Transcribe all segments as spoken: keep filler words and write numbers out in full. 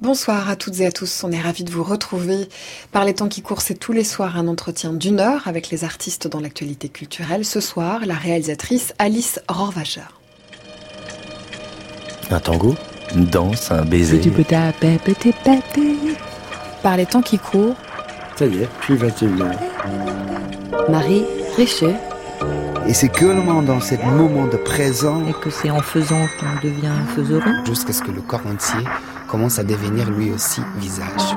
Bonsoir à toutes et à tous, on est ravis de vous retrouver. Par les temps qui courent, c'est tous les soirs un entretien d'une heure avec les artistes dans l'actualité culturelle. Ce soir, la réalisatrice Alice Rohrwacher. Un tango, une danse, un baiser. Par les temps qui courent, ça y est, plus facilement. Marie Richer. Et c'est que le moment dans ce moment de présent. Et que c'est en faisant qu'on devient faiseron. Jusqu'à ce que le corps entier commence à devenir lui aussi visage.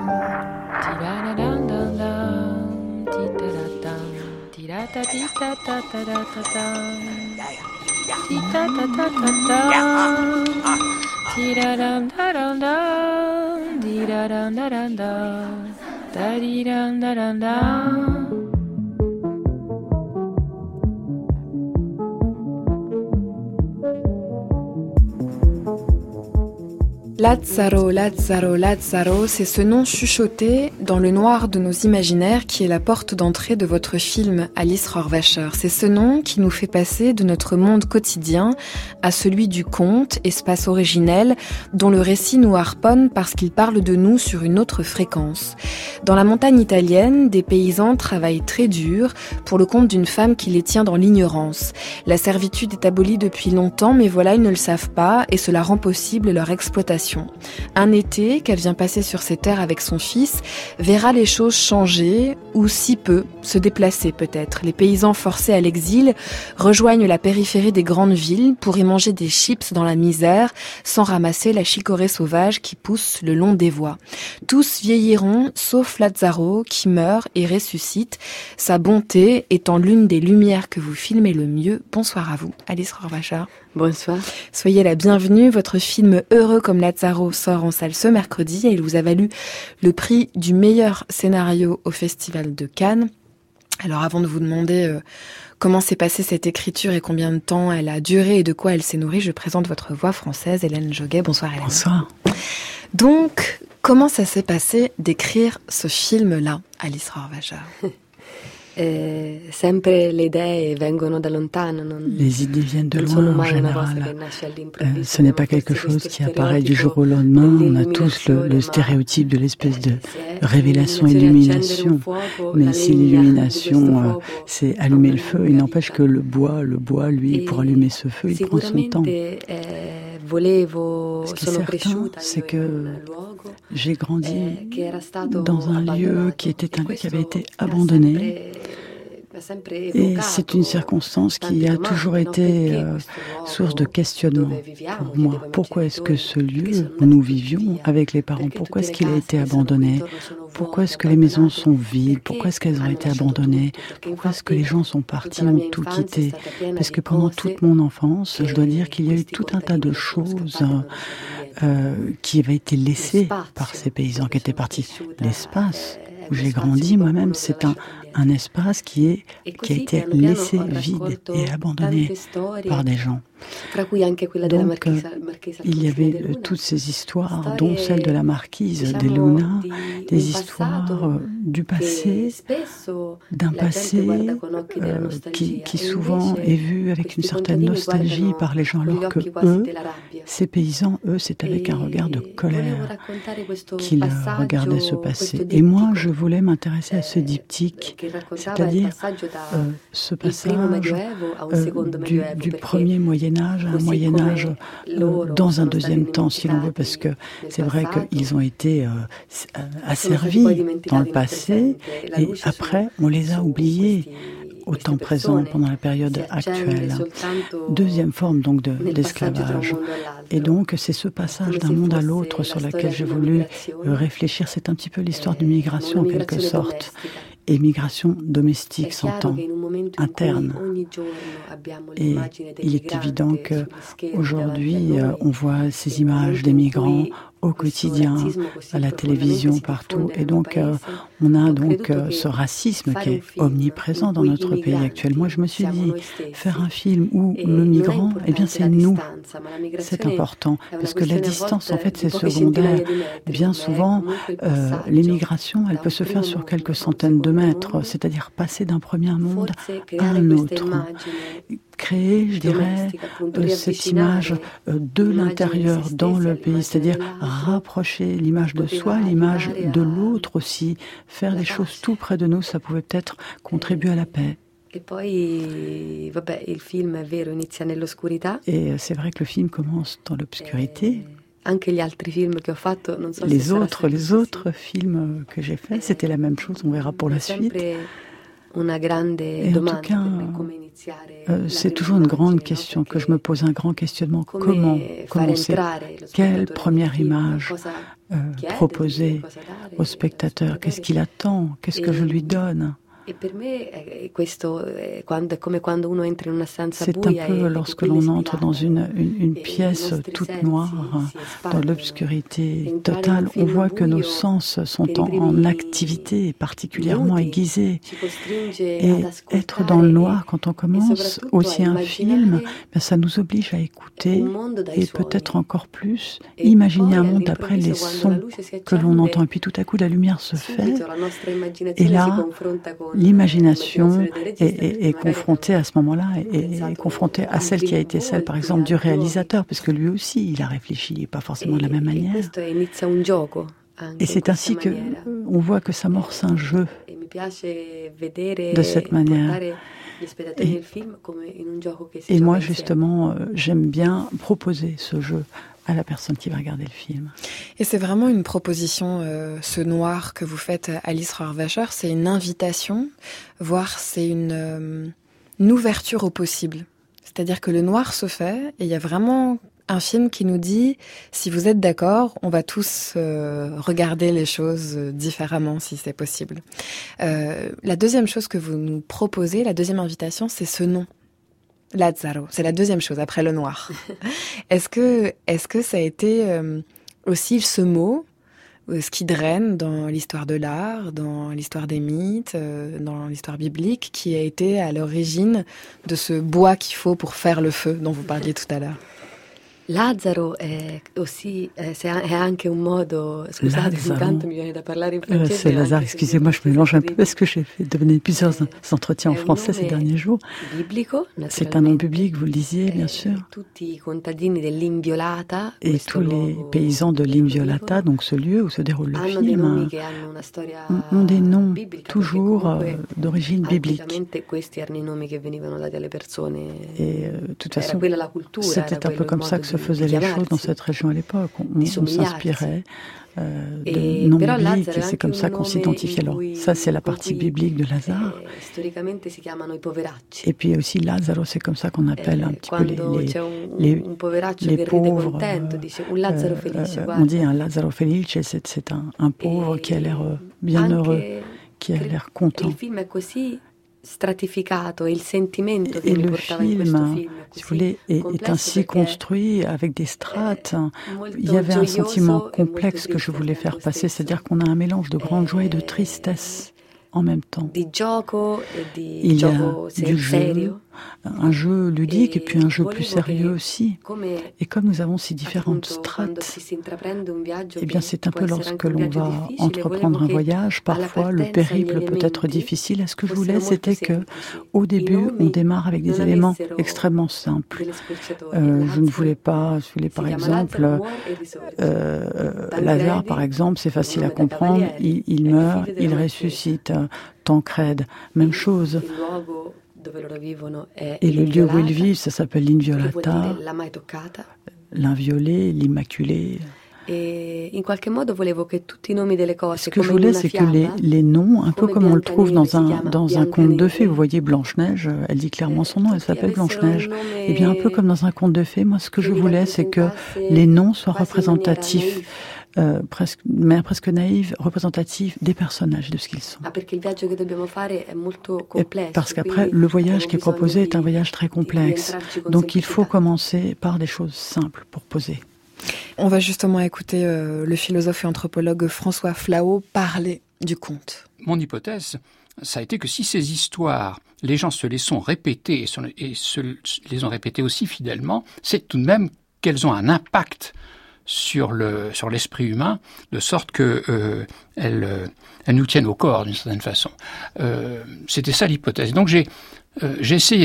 Lazzaro, Lazzaro, Lazzaro, c'est ce nom chuchoté dans le noir de nos imaginaires qui est la porte d'entrée de votre film Alice Rohrwacher. C'est ce nom qui nous fait passer de notre monde quotidien à celui du conte, espace originel, dont le récit nous harponne parce qu'il parle de nous sur une autre fréquence. Dans la montagne italienne, des paysans travaillent très dur pour le compte d'une femme qui les tient dans l'ignorance. La servitude est abolie depuis longtemps, mais voilà, ils ne le savent pas et cela rend possible leur exploitation. Un été qu'elle vient passer sur ces terres avec son fils verra les choses changer, ou si peu, se déplacer peut-être. Les paysans forcés à l'exil rejoignent la périphérie des grandes villes pour y manger des chips dans la misère, sans ramasser la chicorée sauvage qui pousse le long des voies. Tous vieilliront, sauf Lazzaro, qui meurt et ressuscite, sa bonté étant l'une des lumières que vous filmez le mieux. Bonsoir à vous, Alice Rohrwacher. Bonsoir. Soyez la bienvenue. Votre film Heureux comme Lazzaro sort en salle ce mercredi et il vous a valu le prix du meilleur scénario au Festival de Cannes. Alors avant de vous demander euh, comment s'est passée cette écriture et combien de temps elle a duré et de quoi elle s'est nourrie, je présente votre voix française, Hélène Joguet. Bonsoir Hélène. Bonsoir. Donc, comment ça s'est passé d'écrire ce film-là, Alice Rohrwacher? Eh, sempre le idee vengono da lontano. Non, Les idées viennent de loin en général. Euh, ce n'est pas quelque chose qui apparaît du jour au lendemain. On a tous le, le stéréotype de l'espèce de révélation-illumination. Mais si l'illumination, euh, c'est allumer le feu, il n'empêche que le bois, le bois, lui, pour allumer ce feu, il prend son temps. Ce qui est certain, c'est que j'ai grandi dans un lieu qui était un lieu qui avait été abandonné. Et c'est une circonstance qui a toujours été euh, source de questionnement pour moi. Pourquoi est-ce que ce lieu où nous vivions avec les parents, pourquoi est-ce qu'il a été abandonné? Pourquoi est-ce que les maisons sont vides? Pourquoi est-ce qu'elles ont été abandonnées? Pourquoi est-ce que les gens sont partis, ont tout quitté? Parce que pendant toute mon enfance, je dois dire qu'il y a eu tout un tas de choses euh, qui avaient été laissées par ces paysans qui étaient partis. L'espace où j'ai grandi moi-même, c'est un, un espace qui, est, qui a été laissé vide et abandonné par des gens. Donc, euh, il y avait euh, toutes ces histoires, dont celle de la marquise de Luna, des histoires euh, du passé, d'un passé euh, qui, qui souvent est vu avec une certaine nostalgie par les gens, alors que eux, ces paysans, eux, c'est avec un regard de colère qu'ils regardaient ce passé. Et moi, je voulais m'intéresser à ce diptyque, c'est-à-dire euh, ce passage euh, du, du premier Moyen Âge à un Moyen Âge euh, dans un deuxième temps, si l'on veut, parce que c'est vrai qu'ils ont été euh, asservis dans le passé et après on les a oubliés au temps présent, pendant la période actuelle. Deuxième forme donc de, d'esclavage. Et donc c'est ce passage d'un monde à l'autre sur lequel j'ai voulu réfléchir. C'est un petit peu l'histoire d'une migration en quelque sorte. Et migration domestique, s'entend, interne. Et il est évident qu'aujourd'hui, on voit ces images des migrants au quotidien, à la télévision, partout. Et donc, euh, on a donc euh, ce racisme qui est omniprésent dans notre pays actuellement. Je me suis dit, faire un film où le migrant, eh bien, c'est nous. C'est important. Parce que la distance, en fait, c'est secondaire. Bien souvent, euh, l'immigration, elle peut se faire sur quelques centaines de mètres, c'est-à-dire passer d'un premier monde à un autre. créer, je dirais, euh, cette image euh, de l'intérieur dans le pays, c'est-à-dire rapprocher l'image de soi, l'image de l'autre aussi, faire des choses tout près de nous, ça pouvait peut-être contribuer à la paix. Et poi, vabbè, il film è vero, inizia nell'oscurità. Et c'est vrai que le film commence dans l'obscurité. Anche gli altri film che ho fatto, non so les se autres, les autres films que j'ai faits, c'était la même chose, on verra pour la suite. Una grande Et en tout cas, euh, c'est toujours une grande question que je me pose, un grand questionnement. Comment commencer? Quelle première image euh, proposer au spectateur? Qu'est-ce qu'il attend? Qu'est-ce que je lui donne? C'est un peu lorsque l'on entre dans une, une, une pièce toute noire, dans l'obscurité totale, on voit que nos sens sont en, en activité particulièrement aiguisés. Et être dans le noir quand on commence aussi un film, ben ça nous oblige à écouter et peut-être encore plus imaginer un monde d'après les sons que l'on entend. Et puis tout à coup la lumière se fait et là l'imagination est, est, est confrontée à ce moment-là, est, est confrontée à celle qui a été celle, par exemple, du réalisateur, parce que lui aussi, il a réfléchi, pas forcément de la même manière. Et c'est ainsi que on voit que s'amorce un jeu de cette manière. Et, et moi, justement, j'aime bien proposer ce jeu à la personne qui va regarder le film. Et c'est vraiment une proposition, euh, ce noir que vous faites, Alice Rohrwacher, c'est une invitation, voire c'est une, euh, une ouverture au possible. C'est-à-dire que le noir se fait, et il y a vraiment un film qui nous dit, si vous êtes d'accord, on va tous euh, regarder les choses différemment, si c'est possible. Euh, la deuxième chose que vous nous proposez, la deuxième invitation, c'est ce nom. Lazzaro, c'est la deuxième chose après le noir. Est-ce que, est-ce que ça a été euh, aussi ce mot, euh, ce qui draine dans l'histoire de l'art, dans l'histoire des mythes, euh, dans l'histoire biblique, qui a été à l'origine de ce bois qu'il faut pour faire le feu dont vous parliez tout à l'heure? Lazzaro è aussi, è anche un modo, scusate, intanto mi viene da parlare in francese. C'est Lazare, excusez-moi, je mélange un peu parce que j'ai fait donner plusieurs entretiens en français ces derniers jours. C'est un nom biblique, vous le disiez, bien sûr. Et tous les paysans de l'Inviolata, donc ce lieu où se déroule le film, ont des noms toujours euh, d'origine biblique. Et euh, de toute façon, c'était un peu comme ça que se faisaient les choses dans cette région à l'époque. On, on s'inspirait euh, de noms bibliques et c'est comme ça qu'on s'identifiait. Alors ça, c'est la partie biblique de Lazare. Et puis aussi Lazzaro, c'est comme ça qu'on appelle un petit peu les, les, les, les pauvres. Euh, euh, on dit un Lazzaro felice, c'est, c'est un, un pauvre qui a l'air bien heureux, qui a l'air content. stratificato, il sentimento che et mi le portava film, in questo film, si vous voulez, est, est ainsi construit avec des strates. Il y avait un sentiment complexe que je voulais faire passer, c'est-à-dire qu'on a un mélange de grande joie et de tristesse en même temps. Il y a du jeu, un jeu ludique et puis un jeu plus sérieux aussi. Et comme nous avons ces différentes strates, eh bien c'est un peu lorsque l'on va entreprendre un voyage, parfois le périple peut être difficile. Et ce que je voulais, c'était que au début, on démarre avec des éléments extrêmement simples. Euh, je ne voulais pas, je voulais par exemple, euh, Lazare par exemple, c'est facile à comprendre, il, il meurt, il ressuscite. Tancrède, même chose. Et le lieu où ils vivent, ça s'appelle l'Inviolata, l'inviolé, l'immaculé. Ce que je voulais, c'est que les, les noms, un peu comme on le trouve dans un, dans un conte de fées, vous voyez Blanche-Neige, elle dit clairement son nom, elle s'appelle Blanche-Neige. Et bien un peu comme dans un conte de fées, moi ce que je voulais, c'est que les noms soient représentatifs. Euh, presque, de manière presque naïve, représentative des personnages, de ce qu'ils sont. Et parce qu'après, le voyage qui est proposé est un voyage très complexe. Donc il faut commencer par des choses simples pour poser. On va justement écouter euh, le philosophe et anthropologue François Flao parler du conte. Mon hypothèse, ça a été que si ces histoires, les gens se les sont répétées et, se, et se, les ont répétées aussi fidèlement, c'est tout de même qu'elles ont un impact sur le sur l'esprit humain, de sorte que euh, elles, euh, elles nous tiennent au corps d'une certaine façon. Euh, c'était ça l'hypothèse. Donc j'ai euh, j'ai essayé de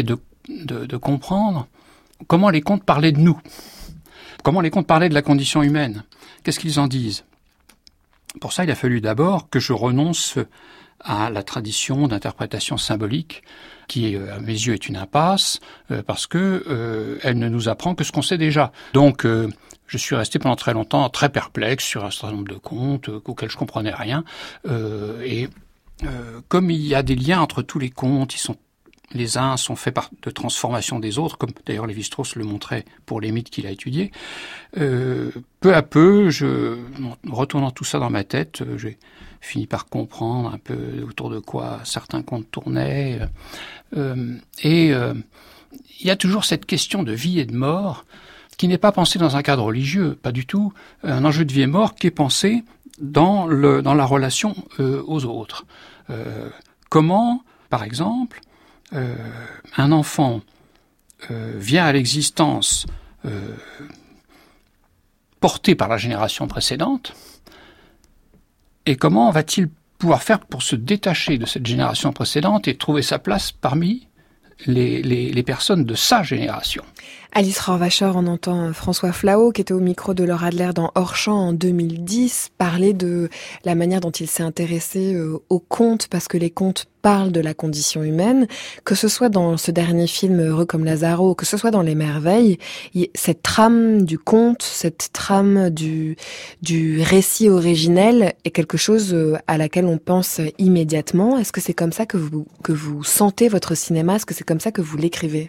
de, de comprendre comment les contes parlaient de nous, comment les contes parlaient de la condition humaine, qu'est-ce qu'ils en disent. Pour ça, il a fallu d'abord que je renonce à la tradition d'interprétation symbolique qui, à mes yeux, est une impasse, euh, parce que euh, elle ne nous apprend que ce qu'on sait déjà. Donc, euh, je suis resté pendant très longtemps très perplexe sur un certain nombre de contes euh, auxquels je comprenais rien. Euh, et euh, comme il y a des liens entre tous les contes, ils sont, les uns sont faits par de transformation des autres, comme d'ailleurs Lévi-Strauss le montrait pour les mythes qu'il a étudiés. Euh, peu à peu, je, en retournant tout ça dans ma tête, euh, j'ai fini par comprendre un peu autour de quoi certains contes tournaient. Euh, et euh, il y a toujours cette question de vie et de mort qui n'est pas pensée dans un cadre religieux, pas du tout. Un enjeu de vie et mort qui est pensé dans, le, dans la relation euh, aux autres. Euh, comment, par exemple, euh, un enfant euh, vient à l'existence euh, porté par la génération précédente, et comment va-t-il pouvoir faire pour se détacher de cette génération précédente et trouver sa place parmi les, les, les personnes de sa génération? Alice Rohrwacher, on entend François Flao, qui était au micro de Laure Adler dans Hors-champ en deux mille dix, parler de la manière dont il s'est intéressé aux contes, parce que les contes parlent de la condition humaine, que ce soit dans ce dernier film Heureux comme Lazaro, que ce soit dans Les Merveilles, cette trame du conte, cette trame du, du récit originel est quelque chose à laquelle on pense immédiatement. Est-ce que c'est comme ça que vous, que vous sentez votre cinéma? Est-ce que c'est comme ça que vous l'écrivez?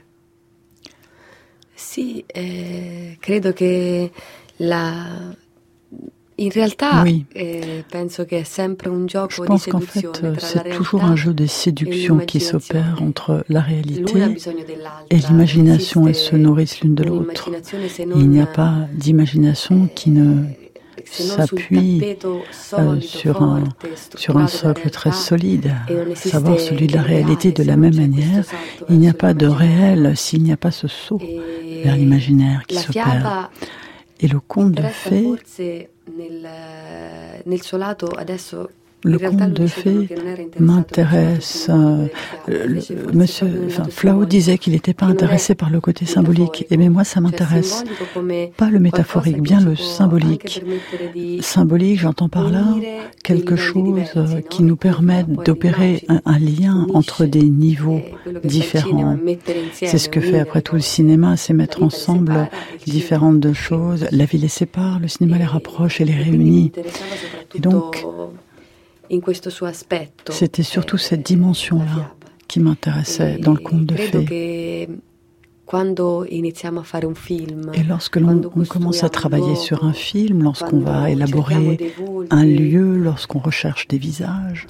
Sì, eh, credo che la... In realtà, oui. eh, penso che è sempre un gioco Je pense di qu'en fait, seduzione tra c'est la toujours realtà un jeu de séduction qui s'opère entre la réalité L'una ha bisogno dell'altra. et l'imagination. Elles se nourrissent l'une de l'autre. Il n'y a pas d'imagination qui ne s'appuie euh, sur, un, sur un socle très solide, à savoir celui de la réalité. De la même manière, il n'y a pas de réel s'il n'y a pas ce saut vers l'imaginaire qui s'opère. Et le conte de fées, le conte de fées m'intéresse. Euh, le, monsieur, enfin, Flao disait qu'il n'était pas intéressé par le côté symbolique. Et bien moi, ça m'intéresse. Pas le métaphorique, bien le symbolique. Symbolique, j'entends par là quelque chose qui nous permet d'opérer un, un lien entre des niveaux différents. C'est ce que fait après tout le cinéma, c'est mettre ensemble différentes choses. La vie les sépare, le cinéma les rapproche et les réunit. Et donc, c'était surtout cette dimension-là qui m'intéressait dans le conte de fées. Et lorsque l'on on commence à travailler sur un film, lorsqu'on va élaborer un lieu, lorsqu'on recherche des visages,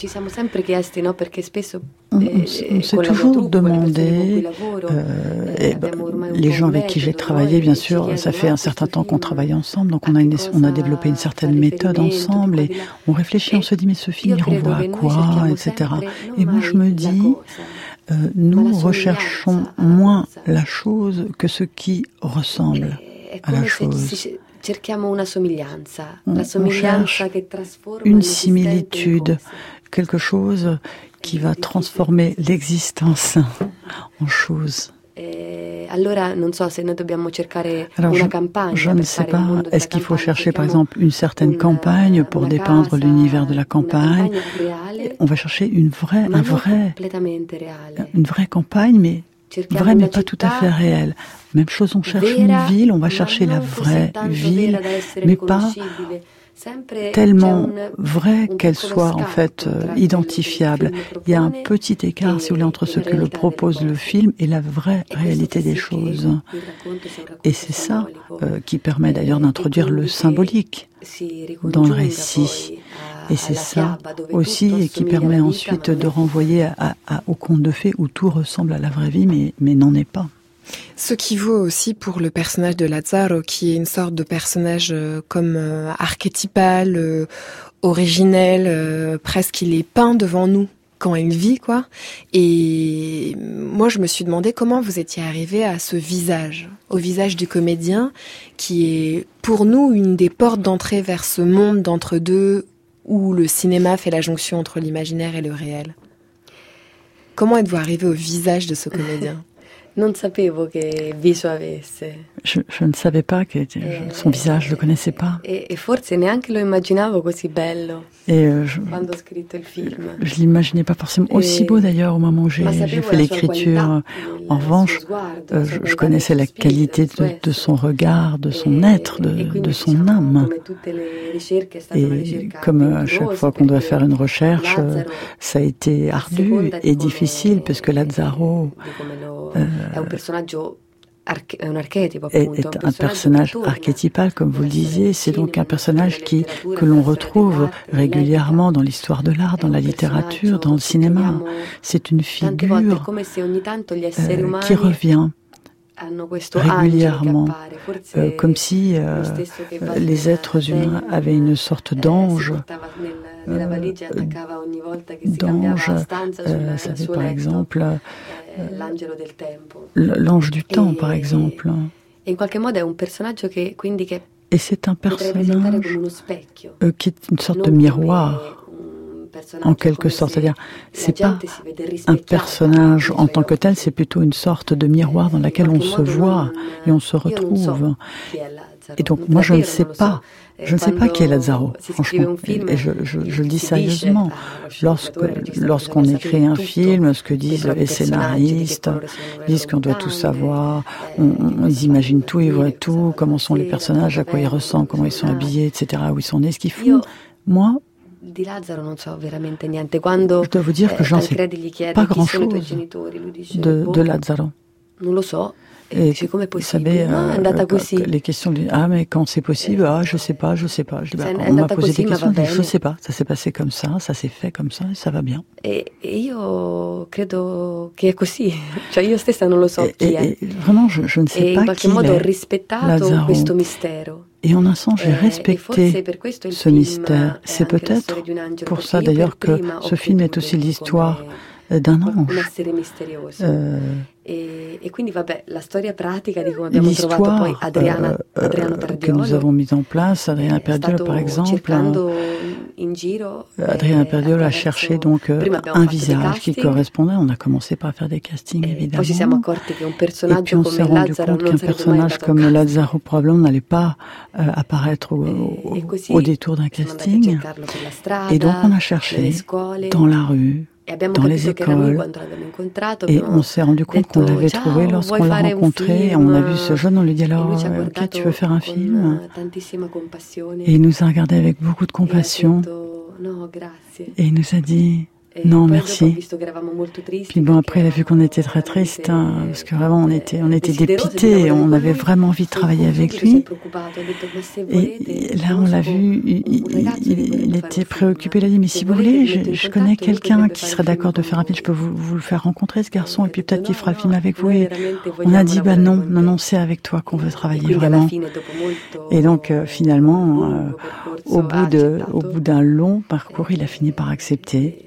on, on s'est toujours demandé, euh, et ben, les gens avec qui j'ai travaillé, bien sûr, ça fait un certain temps qu'on travaille ensemble, donc on a, une, on a développé une certaine méthode ensemble, et on réfléchit, on se dit, mais ce film, il renvoie à quoi, et cetera. Et moi, je me dis... Euh, nous recherchons moins la chose que ce qui ressemble à la chose. On, on cherche une similitude, quelque chose qui va transformer l'existence en chose. Alors, je, je ne sais pas, est-ce qu'il faut chercher par exemple une certaine campagne pour dépeindre l'univers de la campagne? On va chercher une vraie, un vrai, une vraie campagne, mais vraie mais pas tout à fait réelle. Même chose, on cherche une ville, on va chercher la vraie ville, mais pas tellement vraie qu'elle soit en fait euh, identifiable. Il y a un petit écart, si vous voulez, entre ce que le propose le film et la vraie réalité des choses. Et c'est ça euh, qui permet d'ailleurs d'introduire le symbolique dans le récit. Et c'est ça aussi qui permet ensuite de renvoyer à, à, à, au conte de fées où tout ressemble à la vraie vie, mais, mais n'en est pas. Ce qui vaut aussi pour le personnage de Lazzaro, qui est une sorte de personnage euh, comme euh, archétypal, euh, originel, euh, presque il est peint devant nous quand il vit, quoi. Et moi, je me suis demandé comment vous étiez arrivé à ce visage, au visage du comédien, qui est pour nous une des portes d'entrée vers ce monde d'entre-deux où le cinéma fait la jonction entre l'imaginaire et le réel. Comment êtes-vous arrivé au visage de ce comédien? Non sapevo che viso avesse. Je, je ne savais pas que son visage, je le connaissais pas. Et, et forse neanche lo immaginavo così bello. Et euh, je, quando ho scritto il film. Je l'imaginais pas forcément aussi beau d'ailleurs au moment où j'ai, j'ai fait l'écriture. En revanche, euh, je, je connaissais la qualité de, de son regard, de son être, de, de son âme. Et comme à chaque fois qu'on doit faire une recherche, ça a été ardu et difficile parce que Lazzaro euh, est un personnage archétypal, comme vous le disiez. C'est donc un personnage qui, que l'on retrouve régulièrement dans l'histoire de l'art, dans la littérature, dans le cinéma. C'est une figure euh, qui revient régulièrement, euh, comme si euh, les êtres humains avaient une sorte d'ange, euh, d'ange, euh, ça fait par exemple euh, l'ange du temps, par exemple. Et c'est un personnage euh, qui est une sorte de miroir, en quelque sorte, c'est-à-dire c'est pas un personnage en tant que tel, c'est plutôt une sorte de miroir dans laquelle on se voit et on se retrouve. Et donc moi je ne sais pas, je ne sais pas qui est Lazzaro, franchement, et je, je, je le dis sérieusement. Lorsque, lorsqu'on écrit un film, ce que disent les scénaristes, ils disent qu'on doit tout savoir, on, on, ils imaginent tout, ils voient tout, comment sont les personnages, à quoi ils ressemblent, comment ils sont habillés, et cetera, où ils sont nés, ce qu'ils font. Moi, je dois vous dire que j'en sais pas grand-chose de, de Lazzaro. Et vous savez, euh, les questions de ah mais quand c'est possible, ah je sais pas, je sais pas. Je dis, bah, on m'a posé des questions, je dis, je sais pas. Ça s'est passé comme ça, ça s'est fait comme ça, et ça va bien. Et io credo che è così. Cioè io stessa non lo so chi è. Vraiment, je, je ne sais pas qui est Lazzaro. Et en un sens, j'ai respecté ce mystère. C'est peut-être pour ça d'ailleurs que ce film est aussi l'histoire d'un ange. Euh, L'histoire euh, euh, que nous avons mise en place, Adriana Perdiolo par exemple, Adriana Perdiolo a cherché donc euh, un visage qui correspondait. On a commencé par faire des castings évidemment. Et puis on s'est rendu compte qu'un personnage comme Lazzaro probablement n'allait pas euh, apparaître au, au, au détour d'un casting. Et donc on a cherché dans la rue, dans les écoles, et on s'est rendu compte qu'on l'avait trouvé lorsqu'on l'a rencontré, et on a vu ce jeune, on lui dit alors, ok, tu veux faire un film? Et il nous a regardé avec beaucoup de compassion, et il nous a dit, non, merci. Puis bon, après, il a vu qu'on était très triste, hein, parce que vraiment, on était, on était dépités, on avait vraiment envie de travailler avec lui. Et, et là, on l'a vu, il, il, il était préoccupé, il a dit, mais si vous voulez, je, je connais quelqu'un qui serait d'accord de faire un film, je peux vous, vous le faire rencontrer, ce garçon, et puis peut-être qu'il fera le film avec vous. Et on a dit, bah non, non, non, c'est avec toi qu'on veut travailler vraiment. Et donc, euh, finalement, euh, au bout de, au bout d'un long parcours, il a fini par accepter.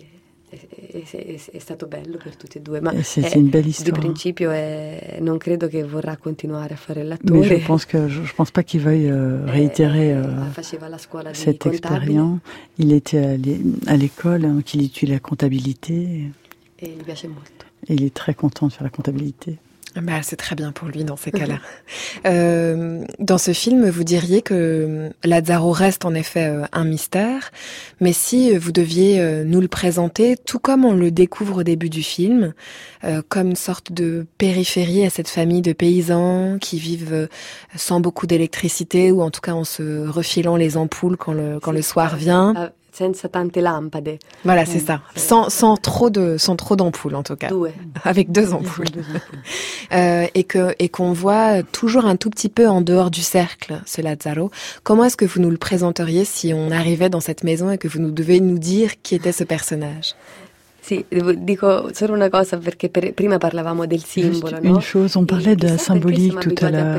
È stato bello per tutti e due, ma c'est une belle histoire. Di principio è, non credo che vorrà continuare a fare l'attore. Mais je pense que je, je pense pas qu'il veuille euh, réitérer euh, cette expérience. Il était à l'école, donc il étudie la comptabilité. Et il piace molto. Et il est très content de faire la comptabilité. Bah, c'est très bien pour lui dans ces cas-là. euh, dans ce film, vous diriez que Lazzaro reste en effet euh, un mystère, mais si vous deviez euh, nous le présenter, tout comme on le découvre au début du film, euh, comme une sorte de périphérie à cette famille de paysans qui vivent euh, sans beaucoup d'électricité, ou en tout cas en se refilant les ampoules quand le, quand le soir vient. Senza tante lampade. Voilà, c'est ça. Sans, sans trop de, sans trop d'ampoules, en tout cas. Due. Avec deux ampoules. euh, et que, et qu'on voit toujours un tout petit peu en dehors du cercle, ce Lazzaro. Comment est-ce que vous nous le présenteriez si on arrivait dans cette maison et que vous nous deviez nous dire qui était ce personnage? Sì, dico solo una cosa perché per, prima parlavamo del simbolo, no? Une chose, on parlait de la symbolique tout à l'heure.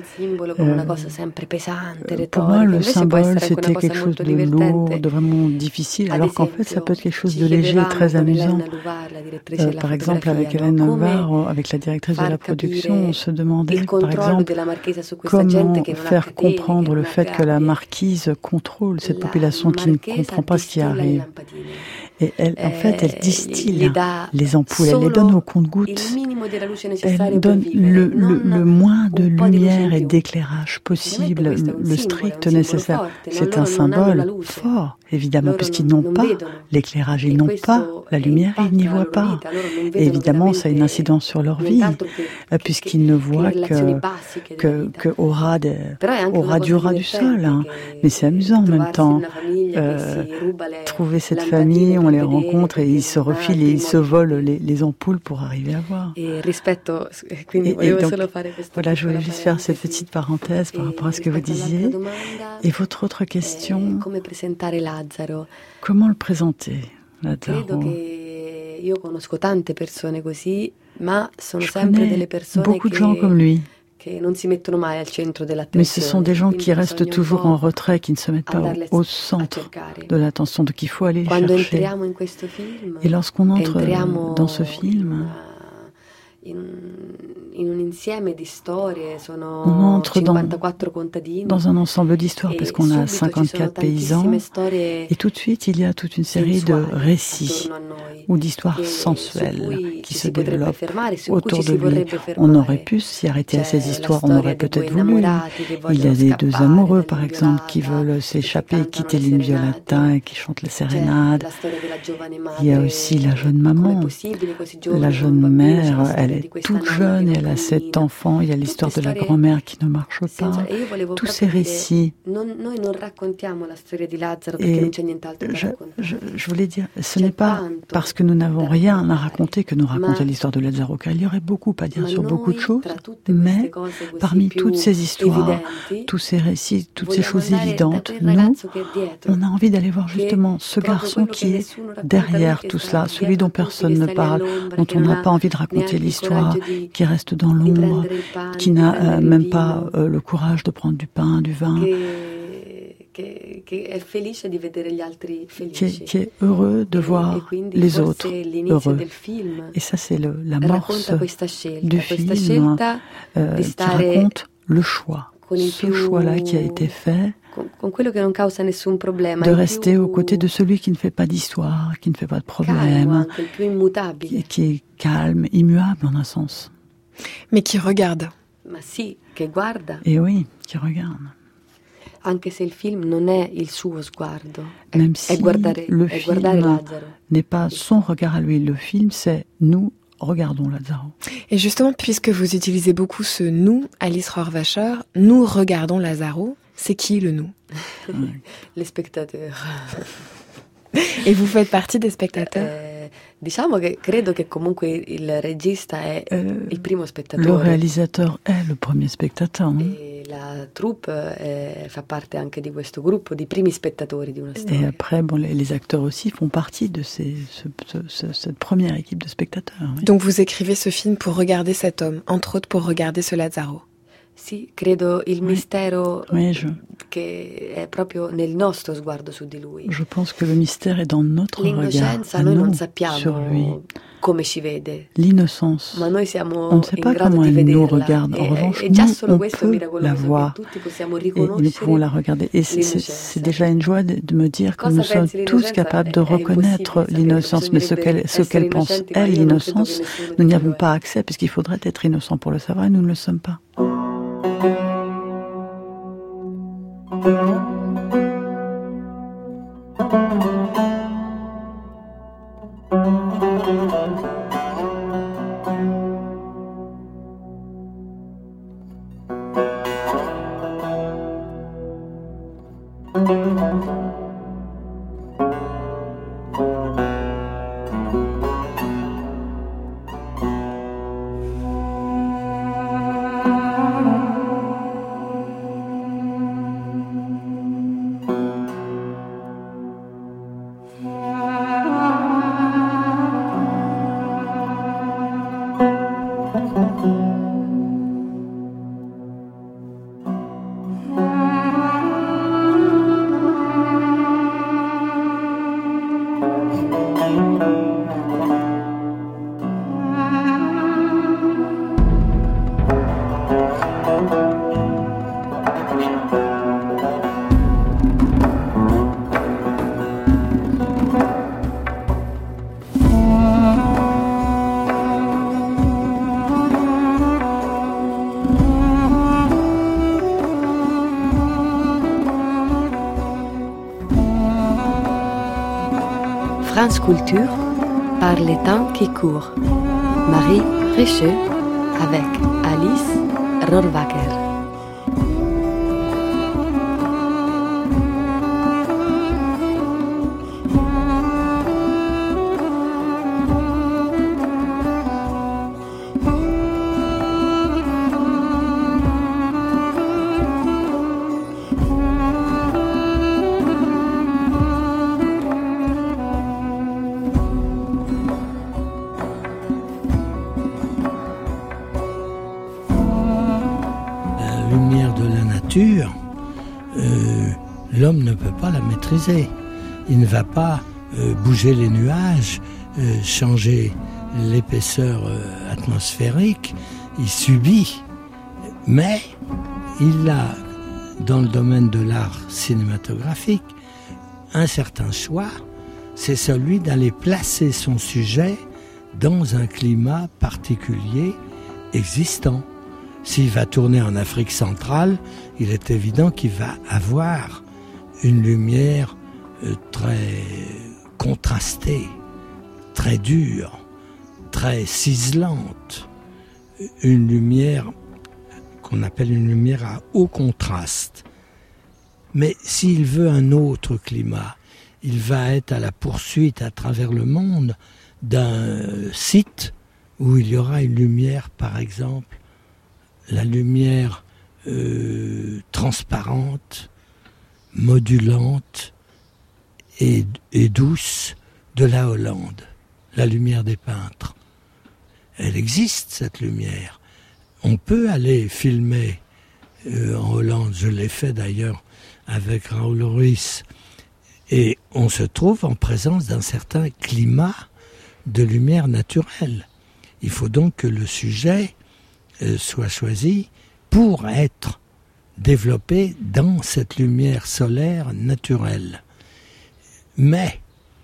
Euh, pour moi, le symbole, c'était quelque chose de lourd, de vraiment difficile, alors qu'en fait, ça peut être quelque chose de léger et très amusant. Euh, par exemple, avec Hélène Navarro, avec la directrice de la production, on se demandait, par exemple, comment faire comprendre le fait que la marquise contrôle cette population qui ne comprend pas ce qui arrive. Et elle, en fait, elle distille les ampoules, elle les donne au compte-gouttes. Elle donne le, le, le moins de lumière et d'éclairage possible, le strict nécessaire. C'est un symbole fort, évidemment, puisqu'ils n'ont pas l'éclairage, ils n'ont pas la lumière, ils n'y voient pas. Et évidemment, ça a une incidence sur leur vie, puisqu'ils ne voient que, que, que au ras, de, au ras du ras du sol. Hein. Mais c'est amusant en même temps. Euh, trouver cette famille, on les rencontre et ils se refilent et ils se volent les, les ampoules pour arriver à voir. Et, et donc, voilà, je voulais juste faire cette petite parenthèse par rapport à ce que vous disiez. Et votre autre question, comment le présenter, Lazzaro? Je connais beaucoup de gens comme lui. Mais ce sont des gens qui restent toujours en retrait, qui ne se mettent pas au, au centre de l'attention, donc il faut aller les chercher. Et lorsqu'on entre dans ce film, on entre dans, dans un ensemble d'histoires parce qu'on a cinquante-quatre paysans et tout de suite il y a toute une série de récits ou d'histoires sensuelles qui se développent autour de lui. On aurait pu s'y arrêter à ces histoires, on aurait peut-être voulu. Il y a des deux amoureux par exemple qui veulent s'échapper et quitter l'île Violetta et qui chantent les sérénades. Il y a aussi la jeune maman, la jeune mère, elle est toute jeune et elle a sept enfants. Il y a l'histoire de la grand-mère qui ne marche pas. Tous ces récits. Et je, je, je voulais dire, ce n'est pas parce que nous n'avons rien à raconter que nous racontons l'histoire de Lazzaro, car il y aurait beaucoup à dire sur beaucoup de choses, mais parmi toutes ces histoires, tous ces récits, toutes ces choses évidentes, nous, on a envie d'aller voir justement ce garçon qui est derrière tout cela, celui dont personne ne parle, dont on n'a pas envie de raconter l'histoire, qui reste dans l'ombre, qui n'a euh, même pas euh, le courage de prendre du pain, du vin, qui est, qui est heureux de voir les autres heureux. Et ça, c'est le, l'amorce du film euh, qui raconte le choix, ce choix-là qui a été fait, de rester aux côtés de celui qui ne fait pas d'histoire, qui ne fait pas de problème, qui, qui est calme, immuable en un sens. Mais qui regarde. Et oui, qui regarde. Même si le film n'est pas son regard à lui, le film c'est nous regardons Lazzaro. Et justement, puisque vous utilisez beaucoup ce nous, Alice Rohrwacher, nous regardons Lazzaro, c'est qui le nous? Les spectateurs. Et vous faites partie des spectateurs? Eh, diciamo che credo che comunque il regista è euh, il primo spettatore. Le réalisateur est le premier spectateur. Non? E la troupe eh, fa parte anche di questo gruppo di primi spettatori di una storia. Et après, bon, les, les acteurs aussi font partie de ces, ce, ce, ce, cette première équipe de spectateurs. Oui. Donc vous écrivez ce film pour regarder cet homme, entre autres pour regarder ce Lazzaro. Sì, credo il oui. mistero oui, je... che è proprio nel nostro sguardo su di lui. Je pense que le mystère est dans notre regard, à noi nous, non sappiamo sur lui. Come ci vede. L'innocence, Ma noi siamo on ne sait pas comment elle nous regarde. En revanche, e, e già nous, solo on questo peut è la voir et, et nous pouvons la regarder. Et c'est, c'est, c'est déjà une joie de, de me dire que nous sommes tous capables de reconnaître l'innocence. Mais ce qu'elle, ce qu'elle pense, elle, l'innocence, nous n'y avons pas accès puisqu'il faudrait être innocent pour le savoir et nous ne le sommes pas. France Culture, par les temps qui courent. Marie Richer avec Alice Rohrwacher. Euh, l'homme ne peut pas la maîtriser. Il ne va pas euh, bouger les nuages, euh, changer l'épaisseur euh, atmosphérique. Il subit. Mais il a, dans le domaine de l'art cinématographique, un certain choix. C'est celui d'aller placer son sujet dans un climat particulier existant. S'il va tourner en Afrique centrale, il est évident qu'il va avoir une lumière euh, très contrastée, très dure, très ciselante, une lumière qu'on appelle une lumière à haut contraste. Mais s'il veut un autre climat, il va être à la poursuite à travers le monde d'un site où il y aura une lumière, par exemple, la lumière euh, transparente, modulante et, et douce de la Hollande, la lumière des peintres. Elle existe, cette lumière. On peut aller filmer euh, en Hollande, je l'ai fait d'ailleurs avec Raoul Ruiz, et on se trouve en présence d'un certain climat de lumière naturelle. Il faut donc que le sujet euh, soit choisi pour être développé dans cette lumière solaire naturelle. Mais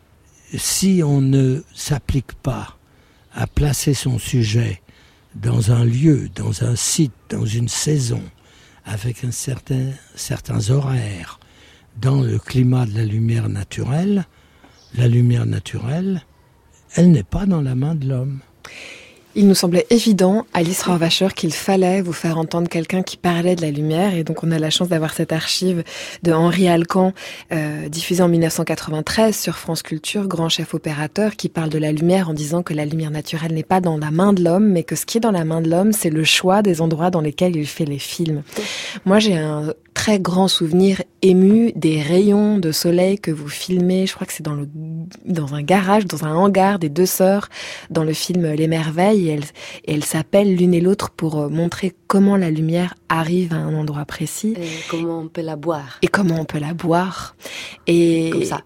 si on ne s'applique pas à placer son sujet dans un lieu, dans un site, dans une saison, avec un certain, certains horaires, dans le climat de la lumière naturelle, la lumière naturelle, elle n'est pas dans la main de l'homme. Il nous semblait évident, Alice Rohrwacher, qu'il fallait vous faire entendre quelqu'un qui parlait de la lumière, et donc on a la chance d'avoir cette archive de Henri Alcan, euh, diffusée en dix-neuf cent quatre-vingt-treize sur France Culture, grand chef opérateur, qui parle de la lumière en disant que la lumière naturelle n'est pas dans la main de l'homme, mais que ce qui est dans la main de l'homme, c'est le choix des endroits dans lesquels il fait les films. Moi, j'ai un très grand souvenir ému des rayons de soleil que vous filmez, je crois que c'est dans le dans un garage, dans un hangar des deux sœurs, dans le film Les Merveilles, et elles, et elles s'appellent l'une et l'autre pour montrer comment la lumière arrive à un endroit précis. Et comment on peut la boire. Et comment on peut la boire. Et comme ça.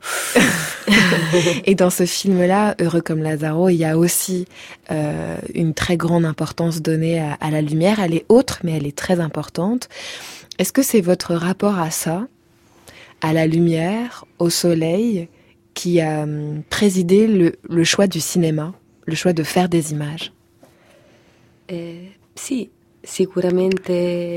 Et dans ce film-là, Heureux comme Lazaro, il y a aussi euh, une très grande importance donnée à, à la lumière. Elle est autre, mais elle est très importante. Est-ce que c'est votre rapport à ça, à la lumière, au soleil, qui a présidé le, le choix du cinéma, le choix de faire des images? Eh, sì, sicuramente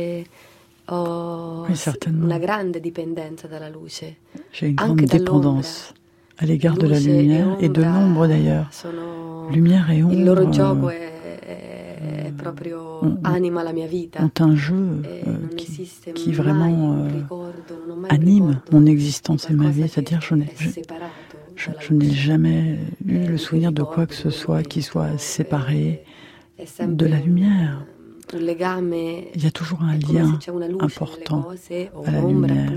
ho oui, una grande dipendenza dalla luce. J'ai une grande dépendance à l'égard de la lumière et de l'ombre d'ailleurs. Lumière et ombre. Il loro gioco è È proprio on, anima la mia vita. ont un jeu euh, qui, qui vraiment euh, anime mon existence et ma vie. C'est-à-dire je n'ai, je, je, je n'ai jamais eu le souvenir de quoi que ce soit qui soit séparé de la lumière. Il y a toujours un lien important à la lumière.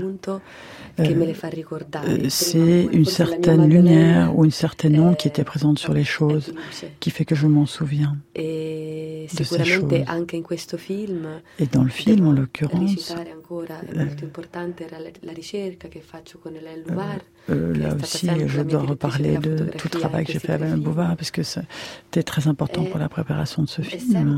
Euh, c'est une certaine lumière ou une certaine ombre qui était présente sur les choses qui fait que je m'en souviens de ces choses. Et dans le film, en l'occurrence, euh, euh, là aussi, je dois reparler de tout le travail que j'ai fait avec Madame Bovary parce que c'était très important pour la préparation de ce film.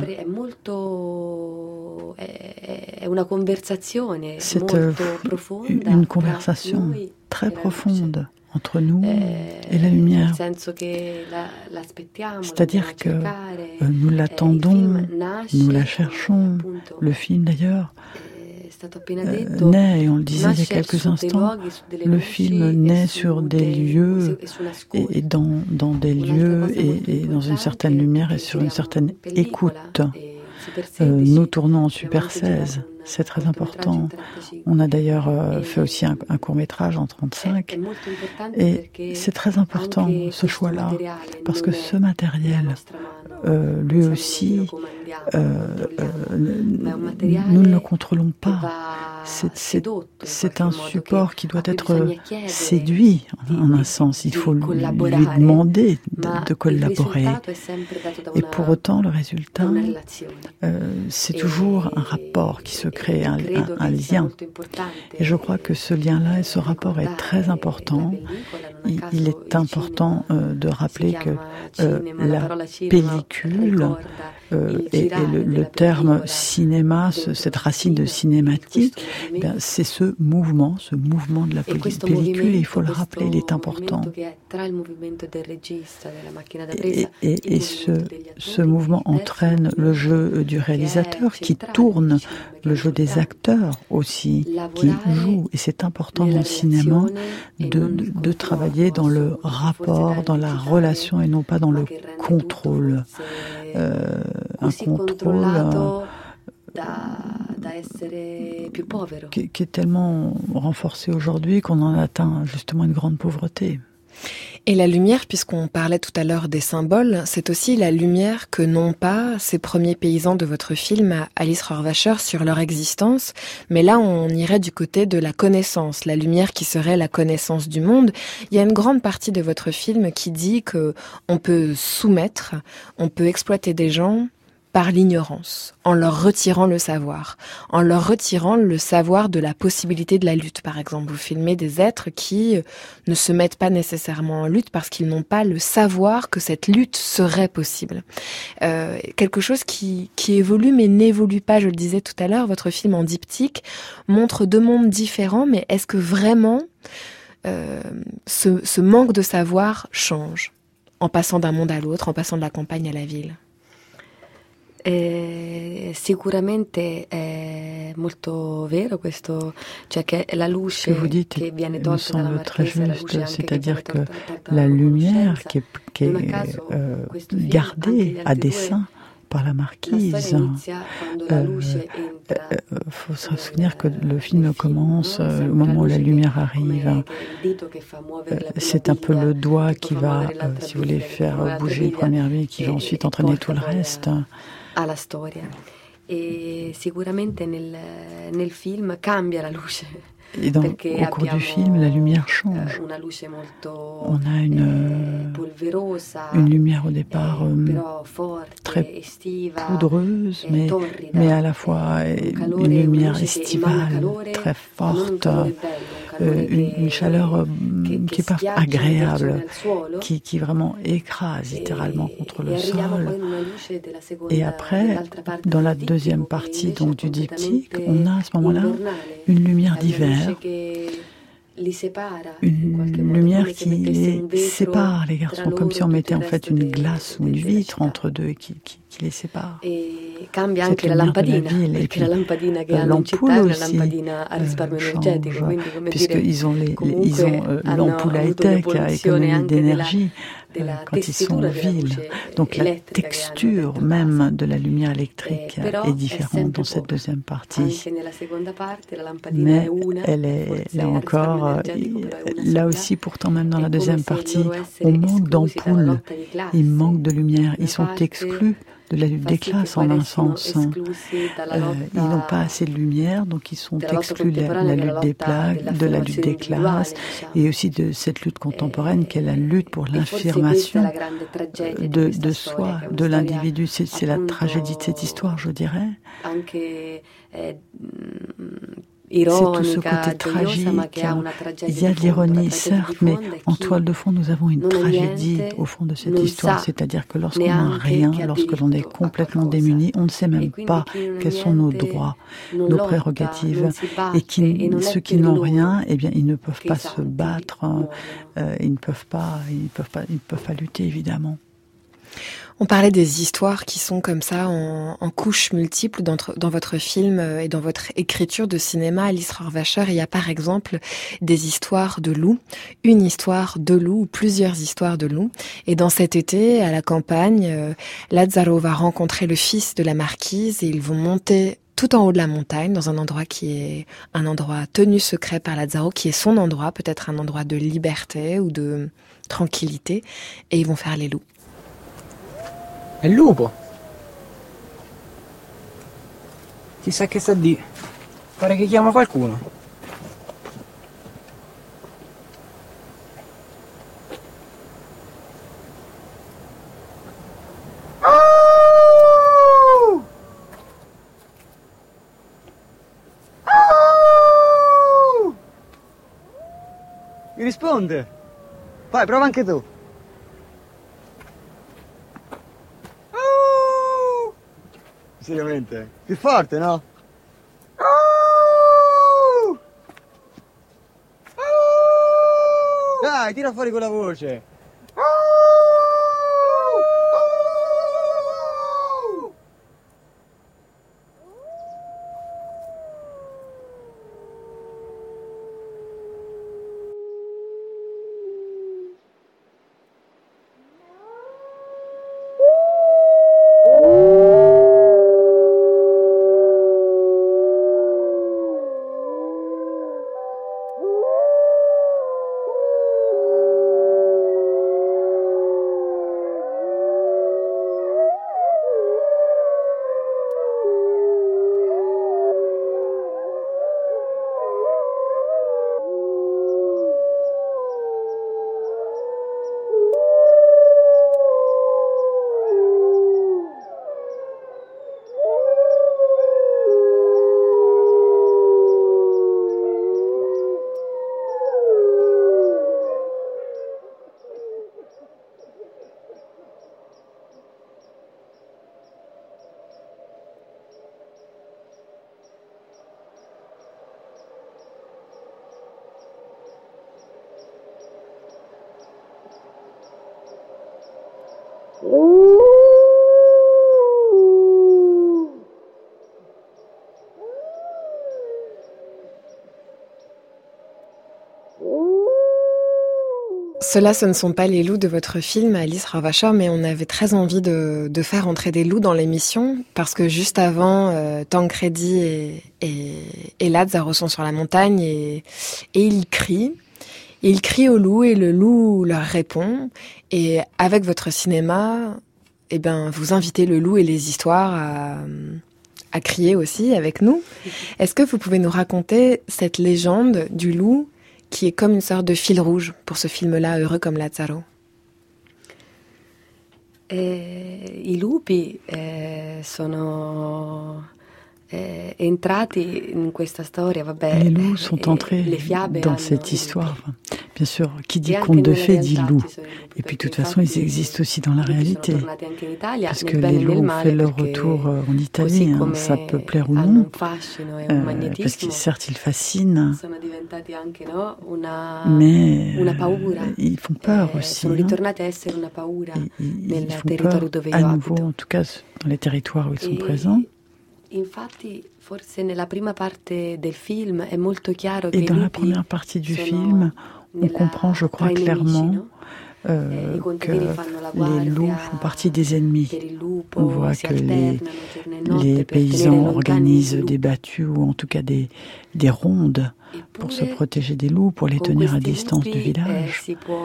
C'est euh, une conversation très profonde entre nous et la lumière. C'est-à-dire que euh, nous l'attendons, nous la cherchons. Le film d'ailleurs euh, naît, et on le disait il y a quelques instants, le film naît sur des lieux et, et dans, dans des lieux et, et dans une certaine lumière et sur une certaine écoute. Euh, nous tournons en Super seize, c'est très important. On a d'ailleurs euh, fait aussi un, un court-métrage en trente-cinq et c'est très important ce choix-là parce que ce matériel, euh, lui aussi, euh, euh, nous ne le contrôlons pas. C'est, c'est, c'est un support qui doit être séduit en un sens. Il faut lui, lui demander de, de collaborer. Et pour autant, le résultat, euh, c'est toujours un rapport qui se crée, un, un, un lien. Et je crois que ce lien-là et ce rapport est très important. Il, il est important euh, de rappeler que euh, la pellicule euh, et, et le, le terme cinéma, ce, cette racine de cinématique, eh c'est ce mouvement, ce mouvement de la pellicule, et il faut le rappeler, il est important. Et, et, et ce, ce mouvement entraîne le jeu du réalisateur qui tourne, le jeu des acteurs aussi, qui jouent. Et c'est important dans le cinéma de, de, de travailler dans le rapport, dans la relation et non pas dans le contrôle. Euh, un contrôle euh, qui, qui est tellement renforcé aujourd'hui qu'on en atteint justement une grande pauvreté. Et la lumière, puisqu'on parlait tout à l'heure des symboles, c'est aussi la lumière que n'ont pas ces premiers paysans de votre film, Alice Rohrwacher, sur leur existence. Mais là, on irait du côté de la connaissance, la lumière qui serait la connaissance du monde. Il y a une grande partie de votre film qui dit que on peut soumettre, on peut exploiter des gens par l'ignorance, en leur retirant le savoir, en leur retirant le savoir de la possibilité de la lutte, par exemple. Vous filmez des êtres qui ne se mettent pas nécessairement en lutte parce qu'ils n'ont pas le savoir que cette lutte serait possible. Euh, quelque chose qui, qui évolue mais n'évolue pas, je le disais tout à l'heure, votre film en diptyque montre deux mondes différents, mais est-ce que vraiment euh, ce, ce manque de savoir change en passant d'un monde à l'autre, en passant de la campagne à la ville ? Eh, sicuramente è molto vero questo, cioè che la luce che viene tolta dalla marchesa, la luce anche c'est-à-dire que la lumière qui est, qui est euh, gardée à dessein par la marquise. Il euh, euh, faut se souvenir que le film commence euh, au moment où la lumière arrive. Euh, c'est un peu le doigt qui va, euh, si vous voulez, faire bouger la première vie, qui va ensuite entraîner tout le reste. Alla storia e sicuramente nel, nel film cambia la luce. Et dans, au cours du film, la lumière change. On a une, une lumière au départ euh, très poudreuse, mais, mais à la fois une lumière estivale très forte, euh, une, une chaleur euh, qui est pas agréable, qui, qui vraiment écrase littéralement contre le sol. Et après, dans la deuxième partie donc, du diptyque, on a à ce moment-là une lumière d'hiver. Une lumière qui les sépare, les garçons, comme si on mettait en fait une glace ou une vitre entre deux et qui, qui, qui les sépare. Cambia anche la lampadina, perché la lampadina che hanno in città è una lampadina a risparmio energetico, quindi come puisqu'ils ont, les, les, ils ont euh, l'ampoule high-tech à économie d'énergie euh, quand ils sont en ville. Donc la texture même de la lumière électrique est différente dans cette deuxième partie. Mais elle est, là encore, là aussi pourtant même dans la deuxième partie, on manque d'ampoules, il manque de lumière, ils sont exclus de la lutte des classes en un sens. Euh, ils n'ont pas assez de lumière, donc ils sont exclus de la, la lutte des plaques, de la lutte des classes, et aussi de cette lutte contemporaine qui est la lutte pour l'affirmation de, de soi, de l'individu. C'est, c'est la tragédie de cette histoire, je dirais. C'est tout ce côté tragique. Il y a de l'ironie, certes, mais en toile de fond, nous avons une tragédie au fond de cette histoire. C'est-à-dire que lorsqu'on n'a rien, lorsque l'on est complètement démuni, on ne sait même pas quels sont nos droits, nos prérogatives. Et qui, ceux qui n'ont rien, eh bien, ils ne peuvent pas se battre, euh, ils ne peuvent pas, ils ne peuvent pas, ils ne peuvent pas lutter, évidemment. On parlait des histoires qui sont comme ça en, en couches multiples dans, dans votre film et dans votre écriture de cinéma, Alice Rohrwacher. Il y a par exemple des histoires de loups, une histoire de loups ou plusieurs histoires de loups. Et dans cet été, à la campagne, euh, Lazzaro va rencontrer le fils de la marquise et ils vont monter tout en haut de la montagne, dans un endroit qui est un endroit tenu secret par Lazzaro, qui est son endroit, peut-être un endroit de liberté ou de tranquillité, et ils vont faire les loups. È il lupo! Chissà che sta di. Pare che chiama qualcuno. Mi risponde! Vai, prova anche tu! Seriamente? Più forte, no? Dai, tira fuori quella voce! Cela, ce ne sont pas les loups de votre film, Alice Rohrwacher, mais on avait très envie de, de faire entrer des loups dans l'émission, parce que juste avant, euh, Tancredi et, et, et Lazzaro sont sur la montagne et, et ils crient. Ils crient au loup et le loup leur répond. Et avec votre cinéma, eh ben, vous invitez le loup et les histoires à, à crier aussi avec nous. Est-ce que vous pouvez nous raconter cette légende du loup qui est comme une sorte de fil rouge pour ce film-là, Heureux comme Lazzaro? Eh, I lupi eh, sono eh, entrati in questa storia, vabbè. Les loups sont entrés dans cette histoire. Bien sûr, qui dit conte de fées dit loup. Et puis de toute façon, ils existent aussi dans la réalité. Parce que les loups ont fait leur retour en Italie, hein, ça peut plaire ou non. Euh, parce que certes, ils fascinent, mais euh, ils font peur aussi. Hein. Ils, ils font peur à nouveau, en tout cas dans les territoires où ils sont présents. Infatti, forse nella prima parte del film è molto chiaro che Et dans la première partie du film, on comprend, je crois, clairement euh, que les loups font partie des ennemis. On voit que les, les paysans organisent des battues ou en tout cas des, des rondes pour se protéger des loups, pour les tenir à distance du village.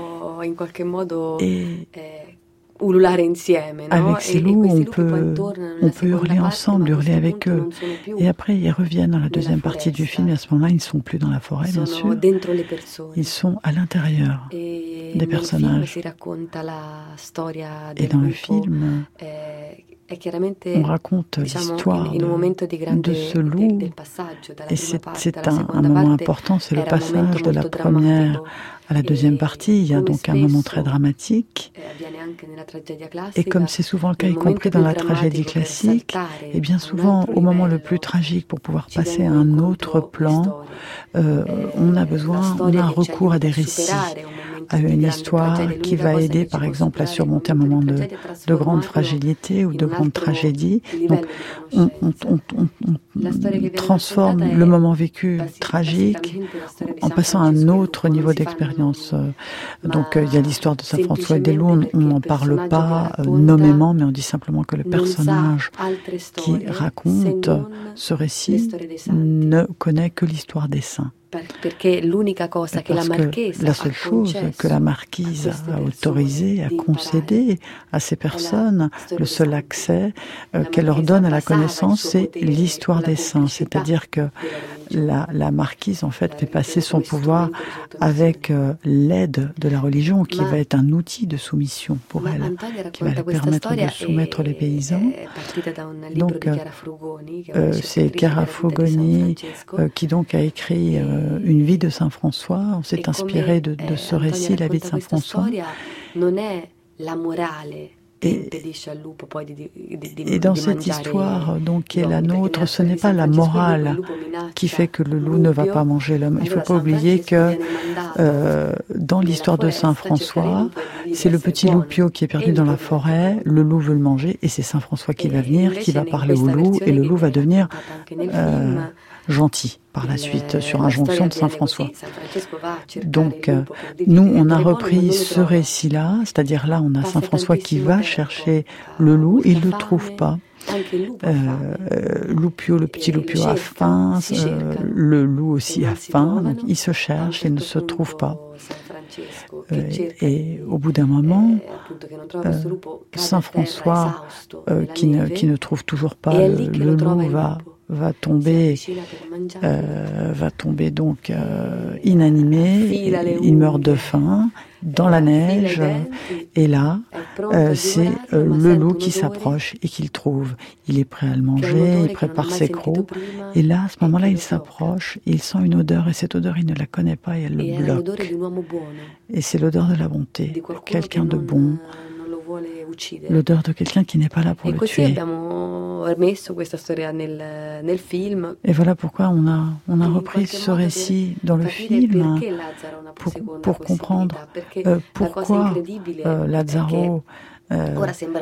Et avec ces loups, on peut, on peut hurler ensemble, hurler avec eux. Et après, ils reviennent dans la deuxième partie du film. Et à ce moment-là, ils ne sont plus dans la forêt, bien sûr. Ils sont à l'intérieur des personnages. Et dans le film, on raconte l'histoire de, de ce loup. Et c'est, c'est un, un moment important, c'est le passage de la première à la deuxième partie. Il y a donc un moment très dramatique. Et comme c'est souvent le cas, y compris dans la tragédie classique, et bien souvent, au moment le plus tragique, pour pouvoir passer à un autre plan, euh, on a besoin, on a un recours à des récits, à une histoire qui va aider, par exemple, à surmonter un moment de, de grande fragilité ou de grande tragédie. Donc, on, on, on, on, on transforme le moment vécu tragique en passant à un autre niveau d'expérience. Donc, il y a l'histoire de Saint François et des Loups, on n'en parle pas euh, nommément, mais on dit simplement que le personnage qui raconte ce récit ne connaît que l'histoire des saints. Parce que la seule chose que la marquise a autorisé, a concédé à ces personnes, le seul accès euh, qu'elle leur donne à la connaissance, c'est l'histoire des saints. C'est-à-dire que la, la marquise, en fait, fait passer son pouvoir avec euh, l'aide de la religion, qui va être un outil de soumission pour elle, qui va lui permettre de soumettre les paysans. Donc, euh, euh, c'est Chiara Frugoni euh, qui donc a écrit euh, une vie de Saint François. On s'est inspiré de, de ce récit, la vie de Saint François. Et, et dans cette histoire, donc, qui est la nôtre, ce n'est pas la morale qui fait que le loup ne va pas manger l'homme. Il ne faut pas oublier que euh, dans l'histoire de Saint François, c'est le petit loup Pio qui est perdu dans la forêt, le loup veut le manger, et c'est Saint François qui va venir, qui va parler au loup, et le loup va devenir euh, gentil par la suite, sur injonction de Saint François. Donc, euh, nous, on a repris ce récit-là, c'est-à-dire là, on a Saint François qui va chercher le loup, il ne le trouve pas. Euh, Loupio, le petit Loupio a faim, euh, le loup aussi a faim, donc il se cherche et ne se trouve pas. Euh, et au bout d'un moment, euh, Saint François, euh, qui, ne, qui ne trouve toujours pas le, le loup, va va tomber, euh, va tomber donc euh, inanimé, il meurt de faim dans la neige, et là, euh, c'est euh, le loup qui s'approche et qu'il trouve. Il est prêt à le manger, il prépare ses crocs, et là, à ce moment-là, il s'approche, et il sent une odeur, et cette odeur, il ne la connaît pas, et elle le bloque. Et c'est l'odeur de la bonté, quelqu'un de bon, l'odeur de quelqu'un qui n'est pas là pour le tuer. Et voilà pourquoi on a, on a repris ce récit dans le film, pour, pour comprendre euh, pourquoi euh, Lazzaro Euh,